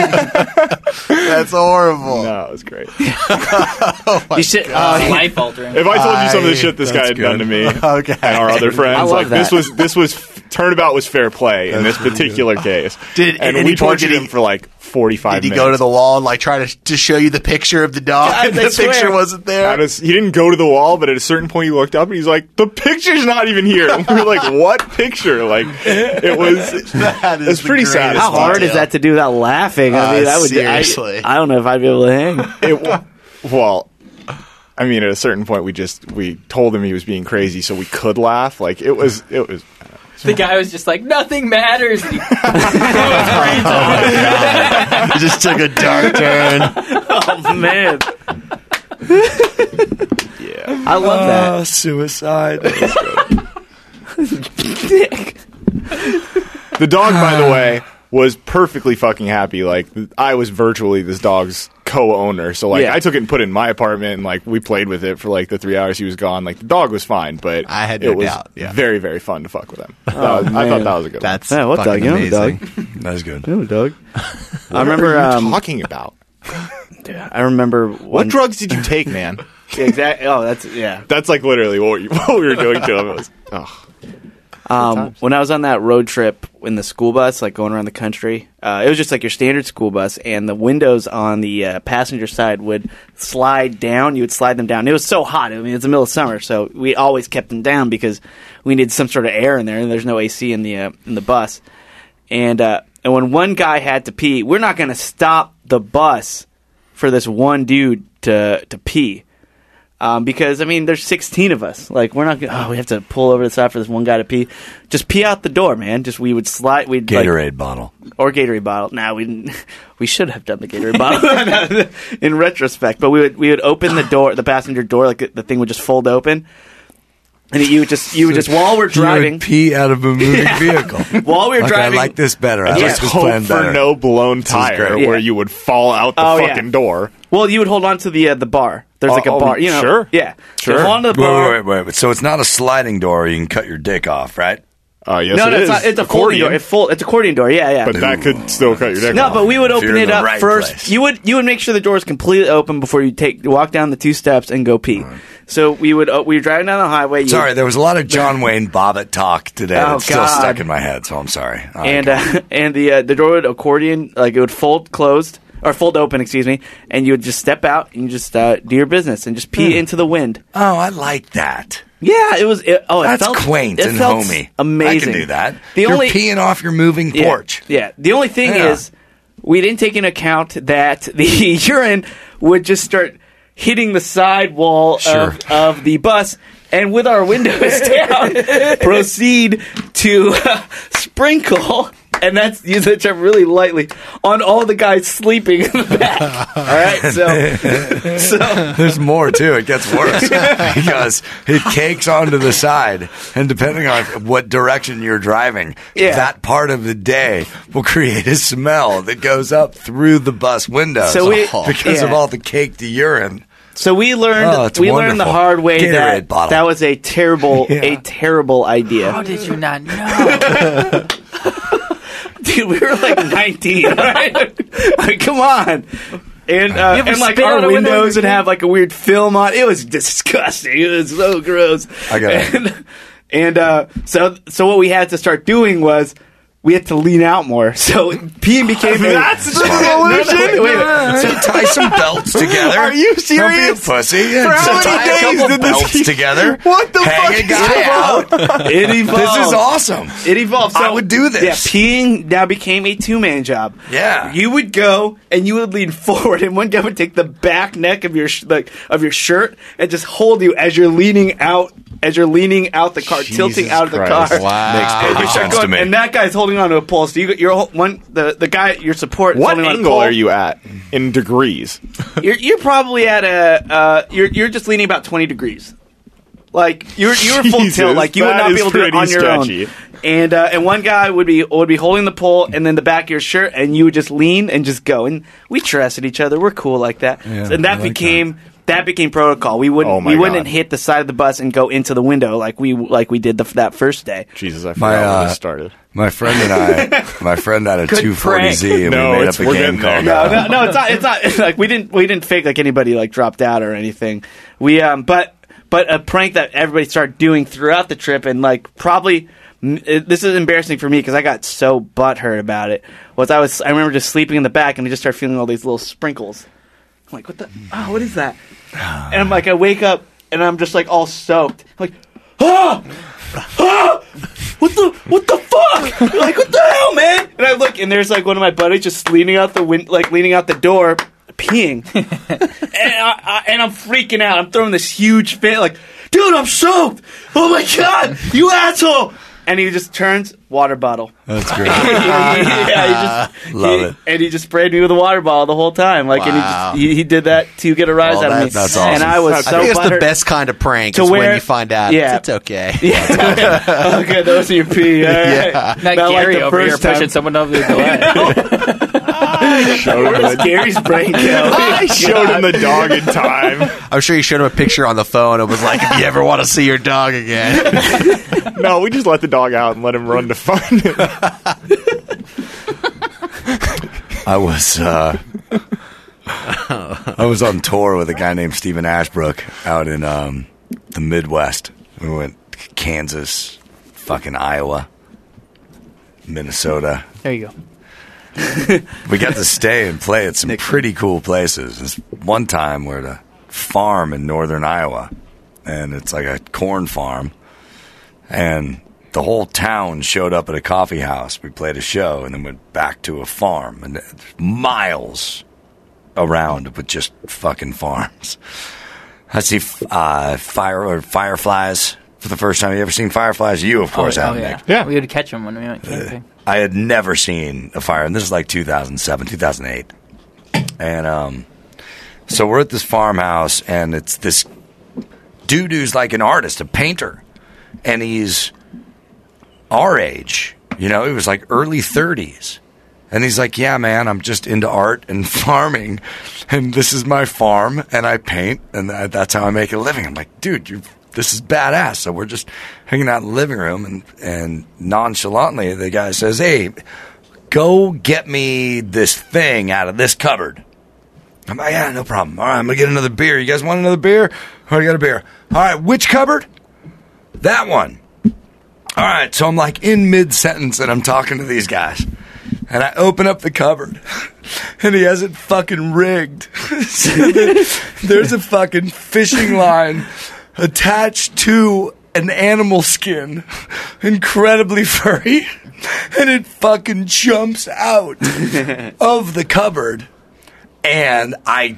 That's horrible. No, it was great. Oh my god! Life altering. If I told you some of the shit this guy had done to me and our other friends, like that. this was turnabout was fair play in this particular case. And we tortured him for like 45 minutes. Did he go to the wall and like try to show you the picture of the dog? God, And the picture wasn't there. He didn't go to the wall, but at a certain point he looked up and he's like, "The picture's not even here." And we were like, "What picture?" Like it was pretty sad. How hard is that to do without laughing? I mean, that would seriously. I don't know if I'd be able to hang. Well, I mean, at a certain point, we told him he was being crazy, so we could laugh. Like it was. The guy was just like, nothing matters. It just took a dark turn. Oh man. Yeah, I love that. Suicide. The dog, by the way, was perfectly fucking happy. Like I was virtually this dog's co-owner, so like I took it and put it in my apartment, and like we played with it for like the 3 hours he was gone. Like the dog was fine, but I had it no was doubt. Yeah. very, very fun to fuck with him. I thought that was a good. That's what dog? fucking You know, amazing. dog. That is good. Oh, dog. I What remember. are you talking about? I remember. What drugs did you take, man? Exactly. Oh, that's That's like literally what we were doing to him. It was, when I was on that road trip in the school bus, like going around the country, it was just like your standard school bus, and the windows on the passenger side would slide down. You would slide them down. It was so hot. I mean, it's the middle of summer, so we always kept them down because we needed some sort of air in there, and there's no AC in the bus. And when one guy had to pee, we're not going to stop the bus for this one dude to pee. Because, I mean, there's 16 of us. Like, we're not going we have to pull over the side for this one guy to pee. Just pee out the door, man. We would slide. Gatorade bottle. Or Gatorade bottle. Nah, we didn't. We should have done the Gatorade bottle in retrospect. But we would open the door, the passenger door, like the thing would just fold open. And you would just while we're driving, You would pee out of a moving vehicle. While we were driving, I like this better. I like just this hope plan for better. no blown tire great. where you would fall out the fucking door. Well, you would hold on to the bar. There's like a bar, you know. Sure. Yeah. Sure. So hold on to the bar. Wait. So it's not a sliding door. You can cut your dick off, right? Yes, No, it is. it's not. It's a folding door. It's accordion door. Yeah. But that could still cut your dick No, off. but we would open you're in it the up right first. place. You would make sure the door is completely open before you walk down the 2 steps and go pee. So we were driving down the highway. Sorry, there was a lot of John Wayne Bobbitt talk today Oh, that's still God. stuck in my head, so I'm sorry. All right, and go on. and the door would accordion, like it would fold open, excuse me, and you would just step out and you just do your business and just pee into the wind. Oh, I like that. Yeah, it was. That's quaint and felt homey. Amazing. I can do that. The You're only peeing off your moving porch. Yeah. The only thing Yeah. is, we didn't take into account that the urine would just start hitting the side wall Sure. of the bus, and with our windows down, proceed to sprinkle. And that's using the term really lightly on all the guys sleeping in the back. All right, so There's more too. It gets worse because it cakes onto the side, and depending on what direction you're driving, that part of the day will create a smell that goes up through the bus windows So because of all the caked urine. So we learned Oh, we learned the wonderful. hard way Gatorade that bottle. that was a terrible idea. How did you not know? Dude, we were like 19, right? Like, come on. And ever like spit out our a window windows in would your have like a weird film on. It was disgusting. It was so gross. I got it. So what we had to start doing was we had to lean out more. So peeing became That's the solution? Wait. So tie some belts together. Are you Don't be a serious? pussy. For how many tie a days couple did this belts keep- together. What the hang fuck a guy out. It evolved. This is awesome. It evolved. So, I would do this. Yeah, peeing now became a two-man job. Yeah. You would go and you would lean forward, and one guy would take the back neck of your of your shirt and just hold you as you're leaning out the car, tilting out of the Christ. car. Wow. Makes And, perfect sense to me. and that guy's holding on to a pole. So the guy your support. is What holding on to a angle pole. are you at in degrees? You're probably at you're just leaning about 20 degrees. Like you're full Jesus, tilt. Like you would that not be is able to do it pretty on your stretchy. own. And one guy would be holding the pole and then the back of your shirt, and you would just lean and just go. And we trusted each other. We're cool like that. Yeah, and I that like became protocol. We wouldn't Oh my wouldn't God. hit the side of the bus and go into the window like we did that first day. Jesus, I My, forgot when this started. My friend and I, my friend had a Good 240Z, and No, we made it's- up a we're game getting there. called. No, it's not. It's not. Like we didn't fake like anybody like dropped out or anything. We but a prank that everybody started doing throughout the trip, and like probably this is embarrassing for me because I got so butthurt about it. I remember just sleeping in the back and I just started feeling all these little sprinkles. I'm like, what is that? And I'm like, I wake up and I'm just like all soaked. I'm like, what the fuck? Like, what the hell, man? And I look, and there's like one of my buddies just leaning out the door, peeing, and I'm freaking out. I'm throwing this huge fit, like, dude, I'm soaked. Oh my god, you asshole! And he just turns, water bottle. That's great. Love it. And he just sprayed me with a water bottle the whole time. Like, Wow. and he did that to get a rise Oh, out of me. that's awesome. And I was I so think it's the butthurt. best kind of prank To is where- when you find out yeah. it's okay. Yeah. Okay, those are your pee. All right. Yeah. Not Not like Gary the over here first time. pushing someone over the delay. Where's Gary's brain go? I showed him the dog in time. I'm sure you showed him a picture on the phone. It was like, if you ever want to see your dog again. No, we just let the dog out and let him run to find him. I was on tour with a guy named Stephen Ashbrook out in the Midwest. We went Kansas, fucking Iowa, Minnesota. There you go. We got to stay and play at some pretty cool places. This one time we're at a farm in northern Iowa, and it's like a corn farm, and the whole town showed up at a coffee house. We played a show and then went back to a farm, and miles around with just fucking farms. I see fireflies for the first time. You ever seen fireflies? You, of course, haven't. yeah. Nick. Yeah. We would catch them when we went camping. I had never seen a fire, and this is like 2007, 2008. And so we're at this farmhouse, and it's this dude who's like an artist, a painter, and he's our age. You know, he was like early 30s. And he's like, yeah, man, I'm just into art and farming, and this is my farm, and I paint, and that's how I make a living. I'm like, dude, this is badass. So we're just hanging out in the living room, and nonchalantly, the guy says, hey, go get me this thing out of this cupboard. I'm like, yeah, no problem. All right, I'm going to get another beer. You guys want another beer? All right, I got a beer. All right, which cupboard? That one. All right, so I'm like in mid-sentence, and I'm talking to these guys. And I open up the cupboard, and he has it fucking rigged. So there's a fucking fishing line attached to an animal skin, incredibly furry, and it fucking jumps out of the cupboard, and I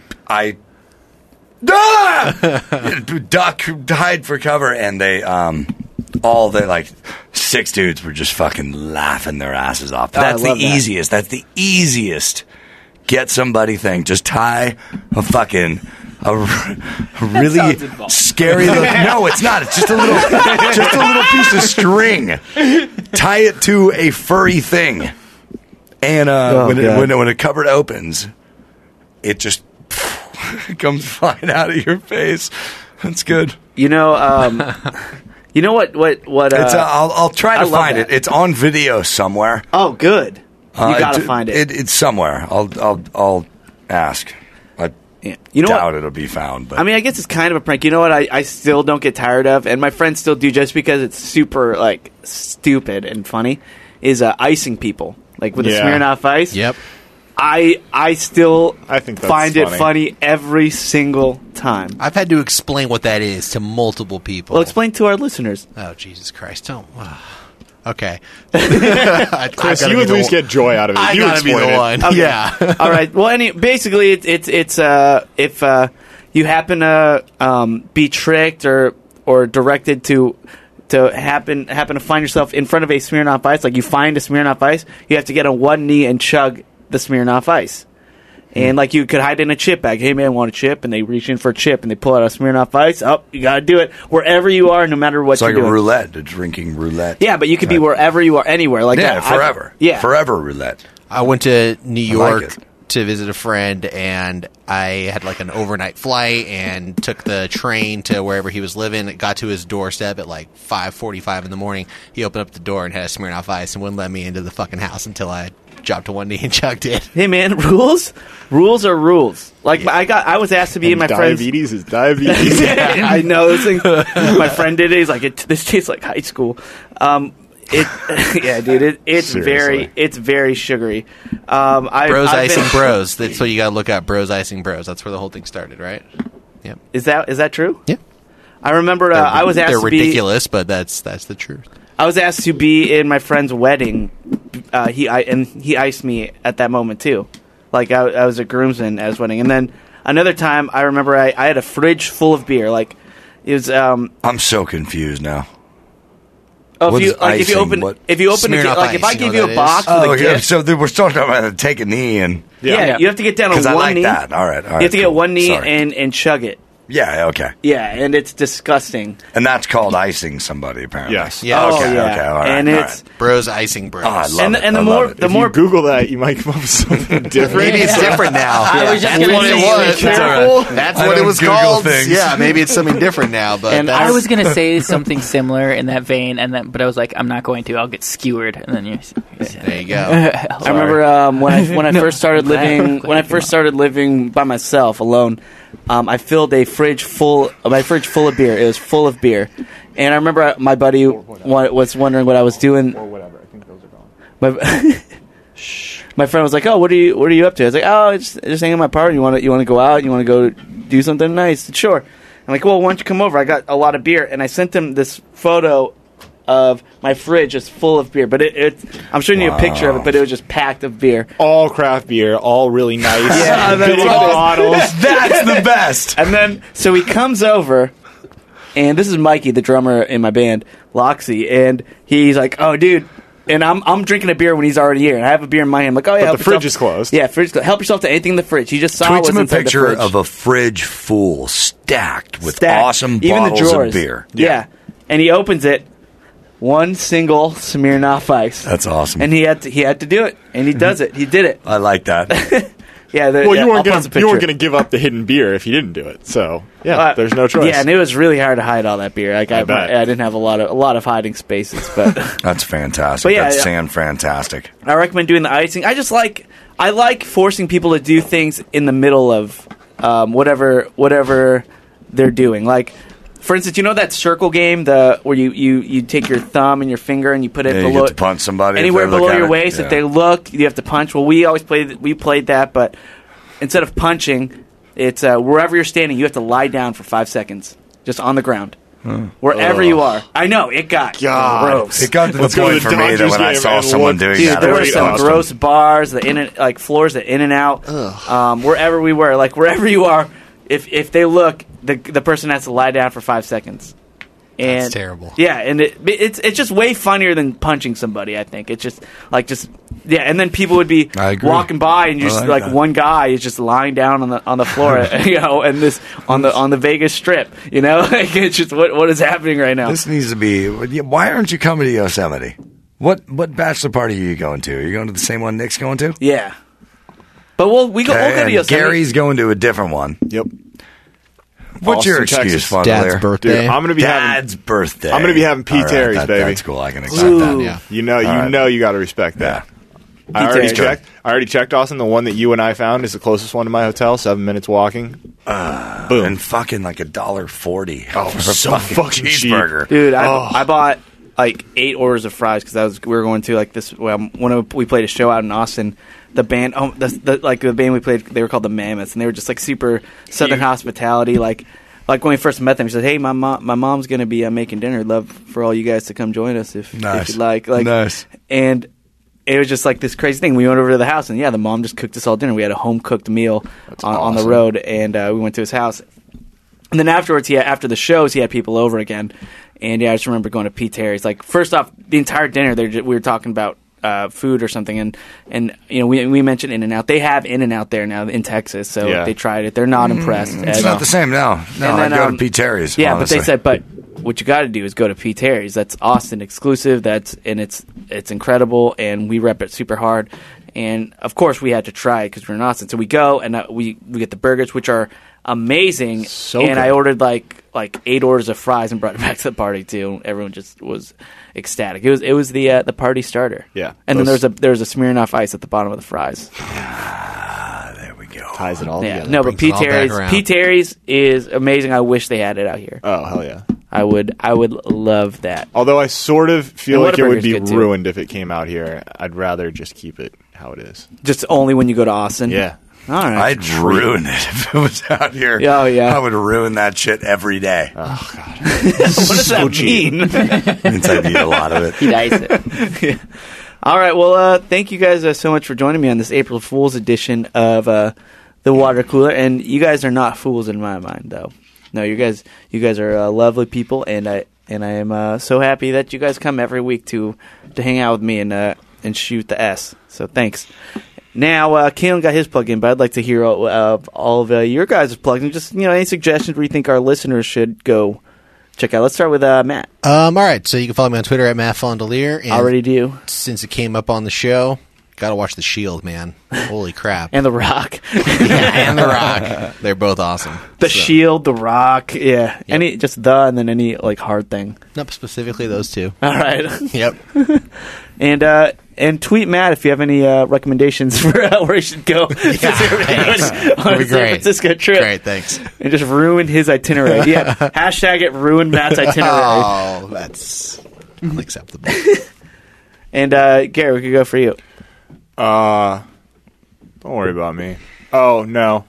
duck, hide for cover, and they all the like 6 dudes were just fucking laughing their asses off. That's the easiest. That's the easiest. Get somebody thing. Just tie a fucking really scary look. No, it's not. It's just a little piece of string. Tie it to a furry thing, and when a cupboard opens, it just comes flying out of your face. That's good. You know what? It's I'll try I to love find that. it. It's on video somewhere. Oh, good. You gotta find it. It's somewhere. I'll ask. I You know doubt what? it'll be found. But I mean, I guess it's kind of a prank. You know what? I still don't get tired of, and my friends still do, just because it's super like stupid and funny. Is icing people like with the Smirnoff Ice? Yep. I still think that's find it funny. funny every single time. I've had to explain what that is to multiple people. Well, explain to our listeners. Oh, Jesus Christ. Don't. Okay. Chris, you at least get joy out of it. I You gotta be the explain it. one. Okay. Yeah. All right. Well, basically, it's if you happen to be tricked or directed to happen to find yourself in front of a Smirnoff Ice, like you find a Smirnoff Ice, you have to get on one knee and chug the Smirnoff Ice. And like you could hide in a chip bag. Hey man, want a chip? And they reach in for a chip and they pull out a Smirnoff Ice. Oh, you gotta do it wherever you are, no matter what it's like you're doing. a roulette, a drinking roulette. Yeah, but you could be wherever you are, anywhere. Like Yeah, that. forever. Forever roulette. I went to New I like York it. to visit a friend, and I had like an overnight flight and took the train to wherever he was living. It got to his doorstep at like 5:45 in the morning. He opened up the door and had a Smirnoff Ice and wouldn't let me into the fucking house until I dropped to one knee and chugged it. Hey man, rules are rules. Like I was asked to be in my friend's. Diabetes is diabetes. I know this thing. My friend did it. He's like, this tastes like high school. Yeah, dude. It's very sugary. Bros I've icing been- bros. That's what you got to look at. Bros icing bros. That's where the whole thing started, right? Yep. Is that true? Yeah. I remember I was asked They're to be. ridiculous, but that's the truth. I was asked to be in my friend's wedding. He iced me at that moment too. Like I was a groomsman at his wedding, and then another time I remember I had a fridge full of beer. Like it was. I'm so confused now. Oh, What is if you icing? open What? a Smirnoff like if Ice, I you give know you what a that box is? with Oh, a okay. gift, So we're talking about take a knee and yeah, you have to get down on because one I like knee. that. All right. You have to get cool. one knee Sorry. and chug it. Yeah. Okay. Yeah, and it's disgusting. And that's called icing somebody, apparently. Yes. Yeah. Oh, Okay. yeah. Okay. All right. And all it's right. Bros icing bros. Oh, I love and it. and the I more love it. the If more you Google that, you might come up with something different. Maybe it's different now. I was just That's gonna what say, it was. be careful. That's I what it don't was Google called. things. Yeah, maybe it's something different now. But And that's, I was gonna say something similar in that vein, but I was like, I'm not going to. I'll get skewered, and then you. there you go. I remember when I first started living by myself alone. I filled my fridge full of beer. It was full of beer, and I remember my buddy was wondering what I was doing. Or whatever. I think those are gone. My friend was like, "Oh, what are you up to?" I was like, "Oh, just hanging in my apartment. You want to go out? You want to go do something nice?" Sure. I'm like, "Well, why don't you come over? I got a lot of beer," and I sent him this photo of my fridge just full of beer. But I'm showing you a picture of it, but it was just packed of beer. All craft beer, all really nice. Yeah, big that's all- bottles. That's the best. And then, so he comes over, and this is Mikey, the drummer in my band, Loxy, and he's like, "Oh, dude." And I'm drinking a beer when he's already here, and I have a beer in my hand. I'm like, "Oh yeah, But help the fridge yourself." is closed. Yeah, fridge. Help yourself to anything in the fridge. He just saw Tweet what's him a inside the picture fridge. of a fridge full, stacked with Stacked. awesome Even bottles the drawers. of beer. Yeah. And he opens it, one single Smirnoff Ice. That's awesome. And he had to do it, and he does it. He did it. I like that. Yeah. Well, you weren't I'll post a you weren't picture. going to give up the hidden beer if you didn't do it. So yeah, there's no choice. Yeah, and it was really hard to hide all that beer. Like I bet. didn't have a lot of hiding spaces, but That's fantastic. But yeah, That's yeah. fantastic. I recommend doing the icing. I like forcing people to do things in the middle of whatever they're doing. Like, for instance, you know that circle game, where you take your thumb and your finger and you put it Yeah, you below get to punch somebody if anywhere they look below at your it. waist. Yeah. If they look, you have to punch. Well, we played that, but instead of punching, it's wherever you're standing, you have to lie down for 5 seconds, just on the ground. Wherever you are. I know, it got gross. It got to the Let's go to point the for me that Dodgers when I game saw and someone look. doing Dude, that, there it were was some awesome. gross bars, floors that in and out. Wherever we were, like wherever you are, if they look, the person has to lie down for 5 seconds. And That's terrible. Yeah, and it's just way funnier than punching somebody. I think it's just and then people would be I agree. walking by and just I like like that. one guy is just lying down on the floor, and this on the Vegas Strip, like it's just what is happening right now. This needs to be. Why aren't you coming to Yosemite? What bachelor party are you going to? Are you going to the same one Nick's going to? Yeah. But we'll go to and Yosemite. Gary's going to a different one. Yep. What's your Austin, excuse, Texas. Fondelier? Dad's birthday. Dude, I'm gonna be Dad's birthday. I'm gonna be having P. All right, Terry's, baby. That's cool. I can accept that. Yeah. You know, you got to respect that. I Terry's. already checked, Austin. The one that you and I found is the closest one to my hotel. 7 minutes walking. Boom. And fucking like $1.40. Oh, for a so fucking fucking cheap. cheeseburger. Dude, I bought like 8 orders of fries because we were going to like this. When we played a show out in Austin, the band, the band we played, they were called the Mammoths, and they were just like super Southern hospitality. Like when we first met them, she said, "Hey, my mom's gonna be making dinner. I'd love for all you guys to come join us if you'd like." Nice. And it was just like this crazy thing. We went over to the house, and the mom just cooked us all dinner. We had a home cooked meal on the road, and we went to his house. And then afterwards, after the shows, he had people over again. And I just remember going to P. Terry's. Like, first off, the entire dinner, we were talking about food or something, and we mentioned In-N-Out. They have In-N-Out there now in Texas, so they tried it. They're not impressed. It's not the same now. No, I go to P. Terry's. Yeah, honestly. but they said, but what you got to do is go to P. Terry's. That's Austin exclusive. It's incredible, and we rep it super hard. And of course, we had to try it because we're in Austin. So we go and we get the burgers, which are amazing. So good. I ordered like 8 orders of fries and brought it back to the party too. Everyone just was ecstatic. It was the party starter. Yeah, and then there was a Smirnoff Ice at the bottom of the fries. There we go. Ties it all Yeah, together. no, but Brings it all back around. P. Terry's is amazing. I wish they had it out here. Oh, hell yeah. I would love that. Although I sort of feel And like it would Whataburger's be good, too. ruined if it came out here. I'd rather just keep it how it is. Just only when you go to Austin. Yeah. All right. I'd ruin it if it was out here. Oh, yeah. I would ruin that shit every day. What does that mean? Means I'd eat a lot of it. He dies it. All right. Well, thank you guys so much for joining me on this April Fool's edition of the Water Cooler. And you guys are not fools in my mind, though. No, you guys are lovely people, and I am so happy that you guys come every week to hang out with me and shoot the S. So thanks. Now, Kalen got his plug in, but I'd like to hear all of your guys' plug in. Just any suggestions where you think our listeners should go check out. Let's start with Matt. All right, so you can follow me on Twitter at Matt Fondelier. And Already do. since it came up on the show, gotta watch The Shield, man. Holy crap. And The Rock. And The Rock. They're both awesome. The Shield, The Rock. Yeah. Any just and then any hard thing. Nope, specifically those two. All right. Yep. And tweet Matt if you have any recommendations for where he should go on his San Francisco trip. Great, thanks. And just ruin his itinerary. Yeah, hashtag it ruined Matt's itinerary. Oh, that's unacceptable. And Gary, we could go for you. Don't worry about me. Oh, no.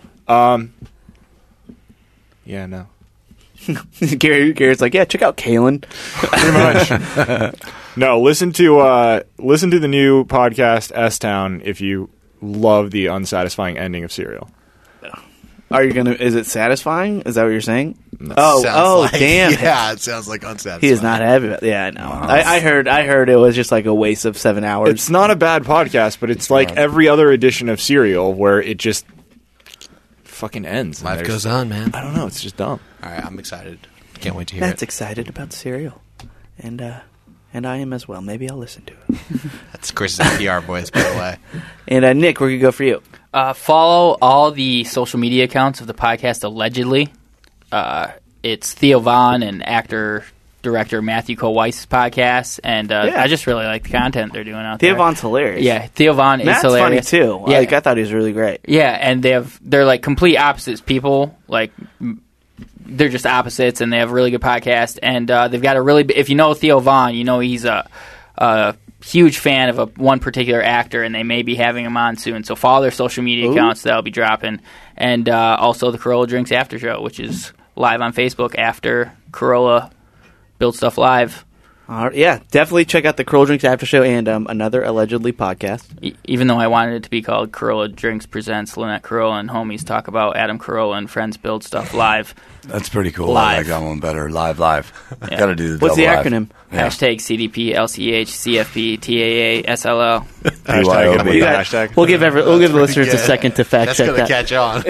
Yeah, no. Gary's like, yeah, check out Kalen. Pretty much. No, listen to the new podcast S-Town if you love the unsatisfying ending of Serial. Are you gonna? Is it satisfying? Is that what you're saying? Sounds like- damn! Yeah, it sounds like unsatisfying. He is not happy about. Yeah, I know. I heard it was just like a waste of 7 hours. It's not a bad podcast, but it's like every other edition of Serial where it just fucking ends. and Life there's- goes on, man. I don't know. It's just dumb. All right, I'm excited. Can't wait to hear Matt's it. excited about Serial, and I am as well. Maybe I'll listen to it. That's Chris's NPR voice, by the way. And Nick, where could go for you? Follow all the social media accounts of the podcast, allegedly. It's Theo Vaughn and actor-director Matthew Koweiss's podcast, and I just really like the content they're doing out there. Theo Vaughn's hilarious. Yeah, Theo Vaughn is Matt's hilarious. funny, too. Yeah. I thought he was really great. Yeah, and they're like complete opposites people. Like they're just opposites, and they have a really good podcast. And they've got a really if you know Theo Vaughn, you know he's a huge fan of one particular actor, and they may be having him on soon. So follow their social media accounts; that'll be dropping. And also the Corolla Drinks After Show, which is live on Facebook after Corolla Build Stuff Live. Yeah, definitely check out the Corolla Drinks After Show and another allegedly podcast. Even though I wanted it to be called Corolla Drinks Presents Lynette Corolla and Homies Talk About Adam Carolla and Friends Build Stuff Live. That's pretty cool. Live. I like that one better. Live. Yeah. Got to do the What's the double acronym? Yeah. Hashtag CDP, LCH, CFP, TAA, SLL. Hashtag. BYOB. Hashtag. We'll give the listeners a good. second to fact That's check going to that. catch on.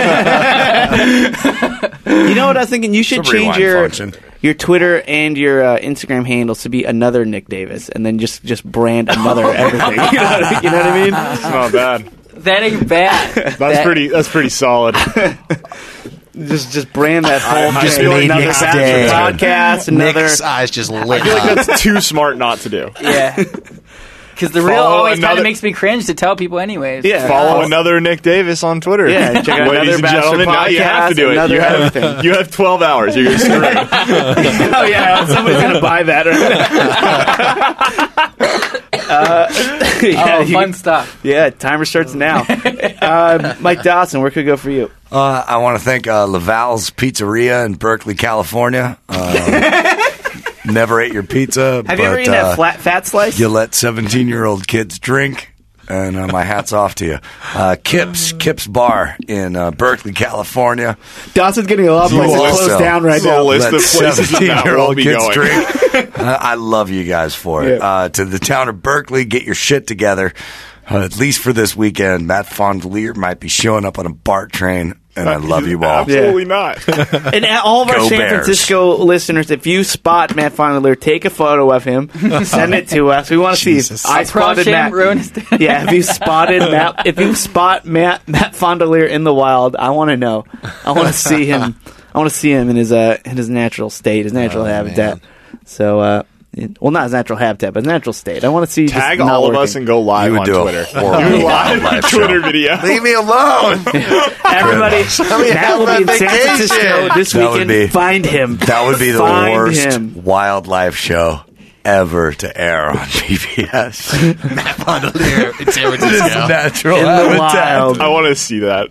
You know what I was thinking? You should It's a change rewind function. your Twitter and your Instagram handles to be another Nick Davis, and then just brand another everything. You know what I mean? It's not bad. That ain't bad. That's pretty solid. Just brand that whole I just thing. made Another Nick's Bachelor day. podcast. Another. Nick's eyes just lit I feel like up. that's too smart not to do. Yeah. Because the real Follow always kind another- of makes me cringe to tell people anyways. Yeah. Follow another Nick Davis on Twitter. Yeah, check out Ladies another and Bachelor gentlemen, now you have to do it. podcast, You another have, everything. you have 12 hours. You're screwed. Oh yeah, somebody's gonna buy that. Fun stuff. Yeah, timer starts now. Mike Dawson, where could we go for you? I want to thank Laval's Pizzeria in Berkeley, California. Never ate your pizza. Have you ever eaten that fat slice? You let 17-year-old kids drink, and my hat's off to you. Kip's Bar in Berkeley, California. Dawson's getting a lot of places closed down right now. list of places that Matt will 17-year-old be kids going. drink. I love you guys for it. To the town of Berkeley, get your shit together. At least for this weekend, Matt Fondelier might be showing up on a BART train, and I love you all. Absolutely not. And all of our Go San Bears. Francisco listeners, if you spot Matt Fondelier, take a photo of him, send it to us. We want to see Jesus. if I spotted Matt. Ruin his day. Yeah, if you spot Matt Fondelier in the wild, I want to know. I want to see him. I want to see him in his natural state, his natural habitat. man. So, well, not his natural habitat, but his natural state. I want to see. Tag just not all of working. us and go You live would on do Twitter. a horrible Do live live Twitter show. video. Leave me alone. Everybody, me Matt have will my be in San vacation. Francisco this That would weekend. be- Find him. That would be the Find worst him. wildlife show ever to air on PBS. Matt Fondelier in San It is Francisco. natural In the habitat. wild. I want to see that.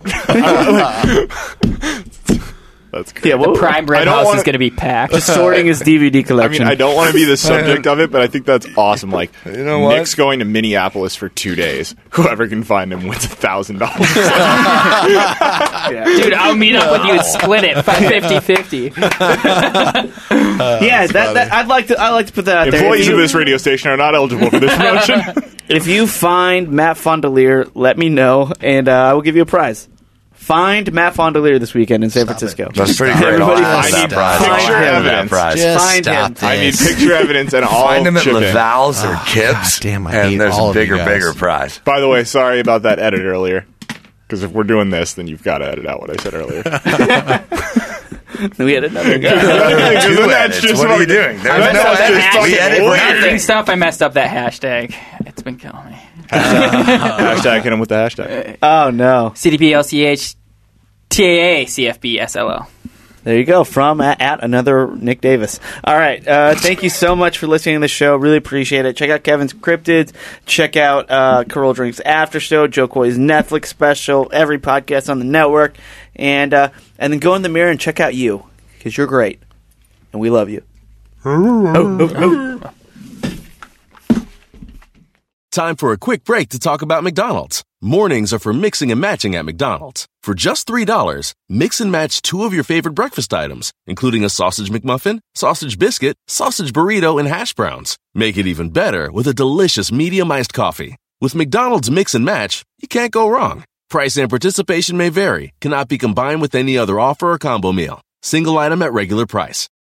That's great. Yeah, well, Prime I Red don't House wanna- is going to be packed. just sorting his DVD I collection. mean, I don't want to be the subject of it, but I think that's awesome. Like, You know what? Nick's going to Minneapolis for 2 days. Whoever can find him wins $1,000. Dude, I'll meet up with you and split it 50-50. Yeah, that I'd like to put that out there. Employees of this radio station are not eligible for this promotion. If you find Matt Fondelier, let me know, and I will give you a prize. Find Matt Fondelier this weekend in San Francisco. That's pretty great. Everybody I'll ask find that prize. him. I'll Picture ask that evidence. prize. Just Find stop him. this. I need picture evidence and all Find them at chip in. Laval's or Kip's, damn, I hate and there's all a of you bigger guys. prize. By the way, sorry about that edit earlier. Because if we're doing this, then you've got to edit out what I said earlier. We had another guy. Because Two that's edits. just What are you fucking- doing? There's that's no just edits. fucking We edit weird. Acting stuff, I messed up that hashtag. It's been killing me. Hashtag hit him with the hashtag. Oh no! CDPLCH TAA CFB SLL. There you go. From at another Nick Davis. All right. Thank you so much for listening to the show. Really appreciate it. Check out Kevin's Cryptids. Check out Corral Drinks After Show, Joe Coy's Netflix special, every podcast on the network, and then go in the mirror and check out you, because you're great, and we love you. Time for a quick break to talk about McDonald's. Mornings are for mixing and matching at McDonald's. For just $3, mix and match 2 of your favorite breakfast items, including a sausage McMuffin, sausage biscuit, sausage burrito, and hash browns. Make it even better with a delicious medium-iced coffee. With McDonald's Mix and Match, you can't go wrong. Price and participation may vary, cannot be combined with any other offer or combo meal. Single item at regular price.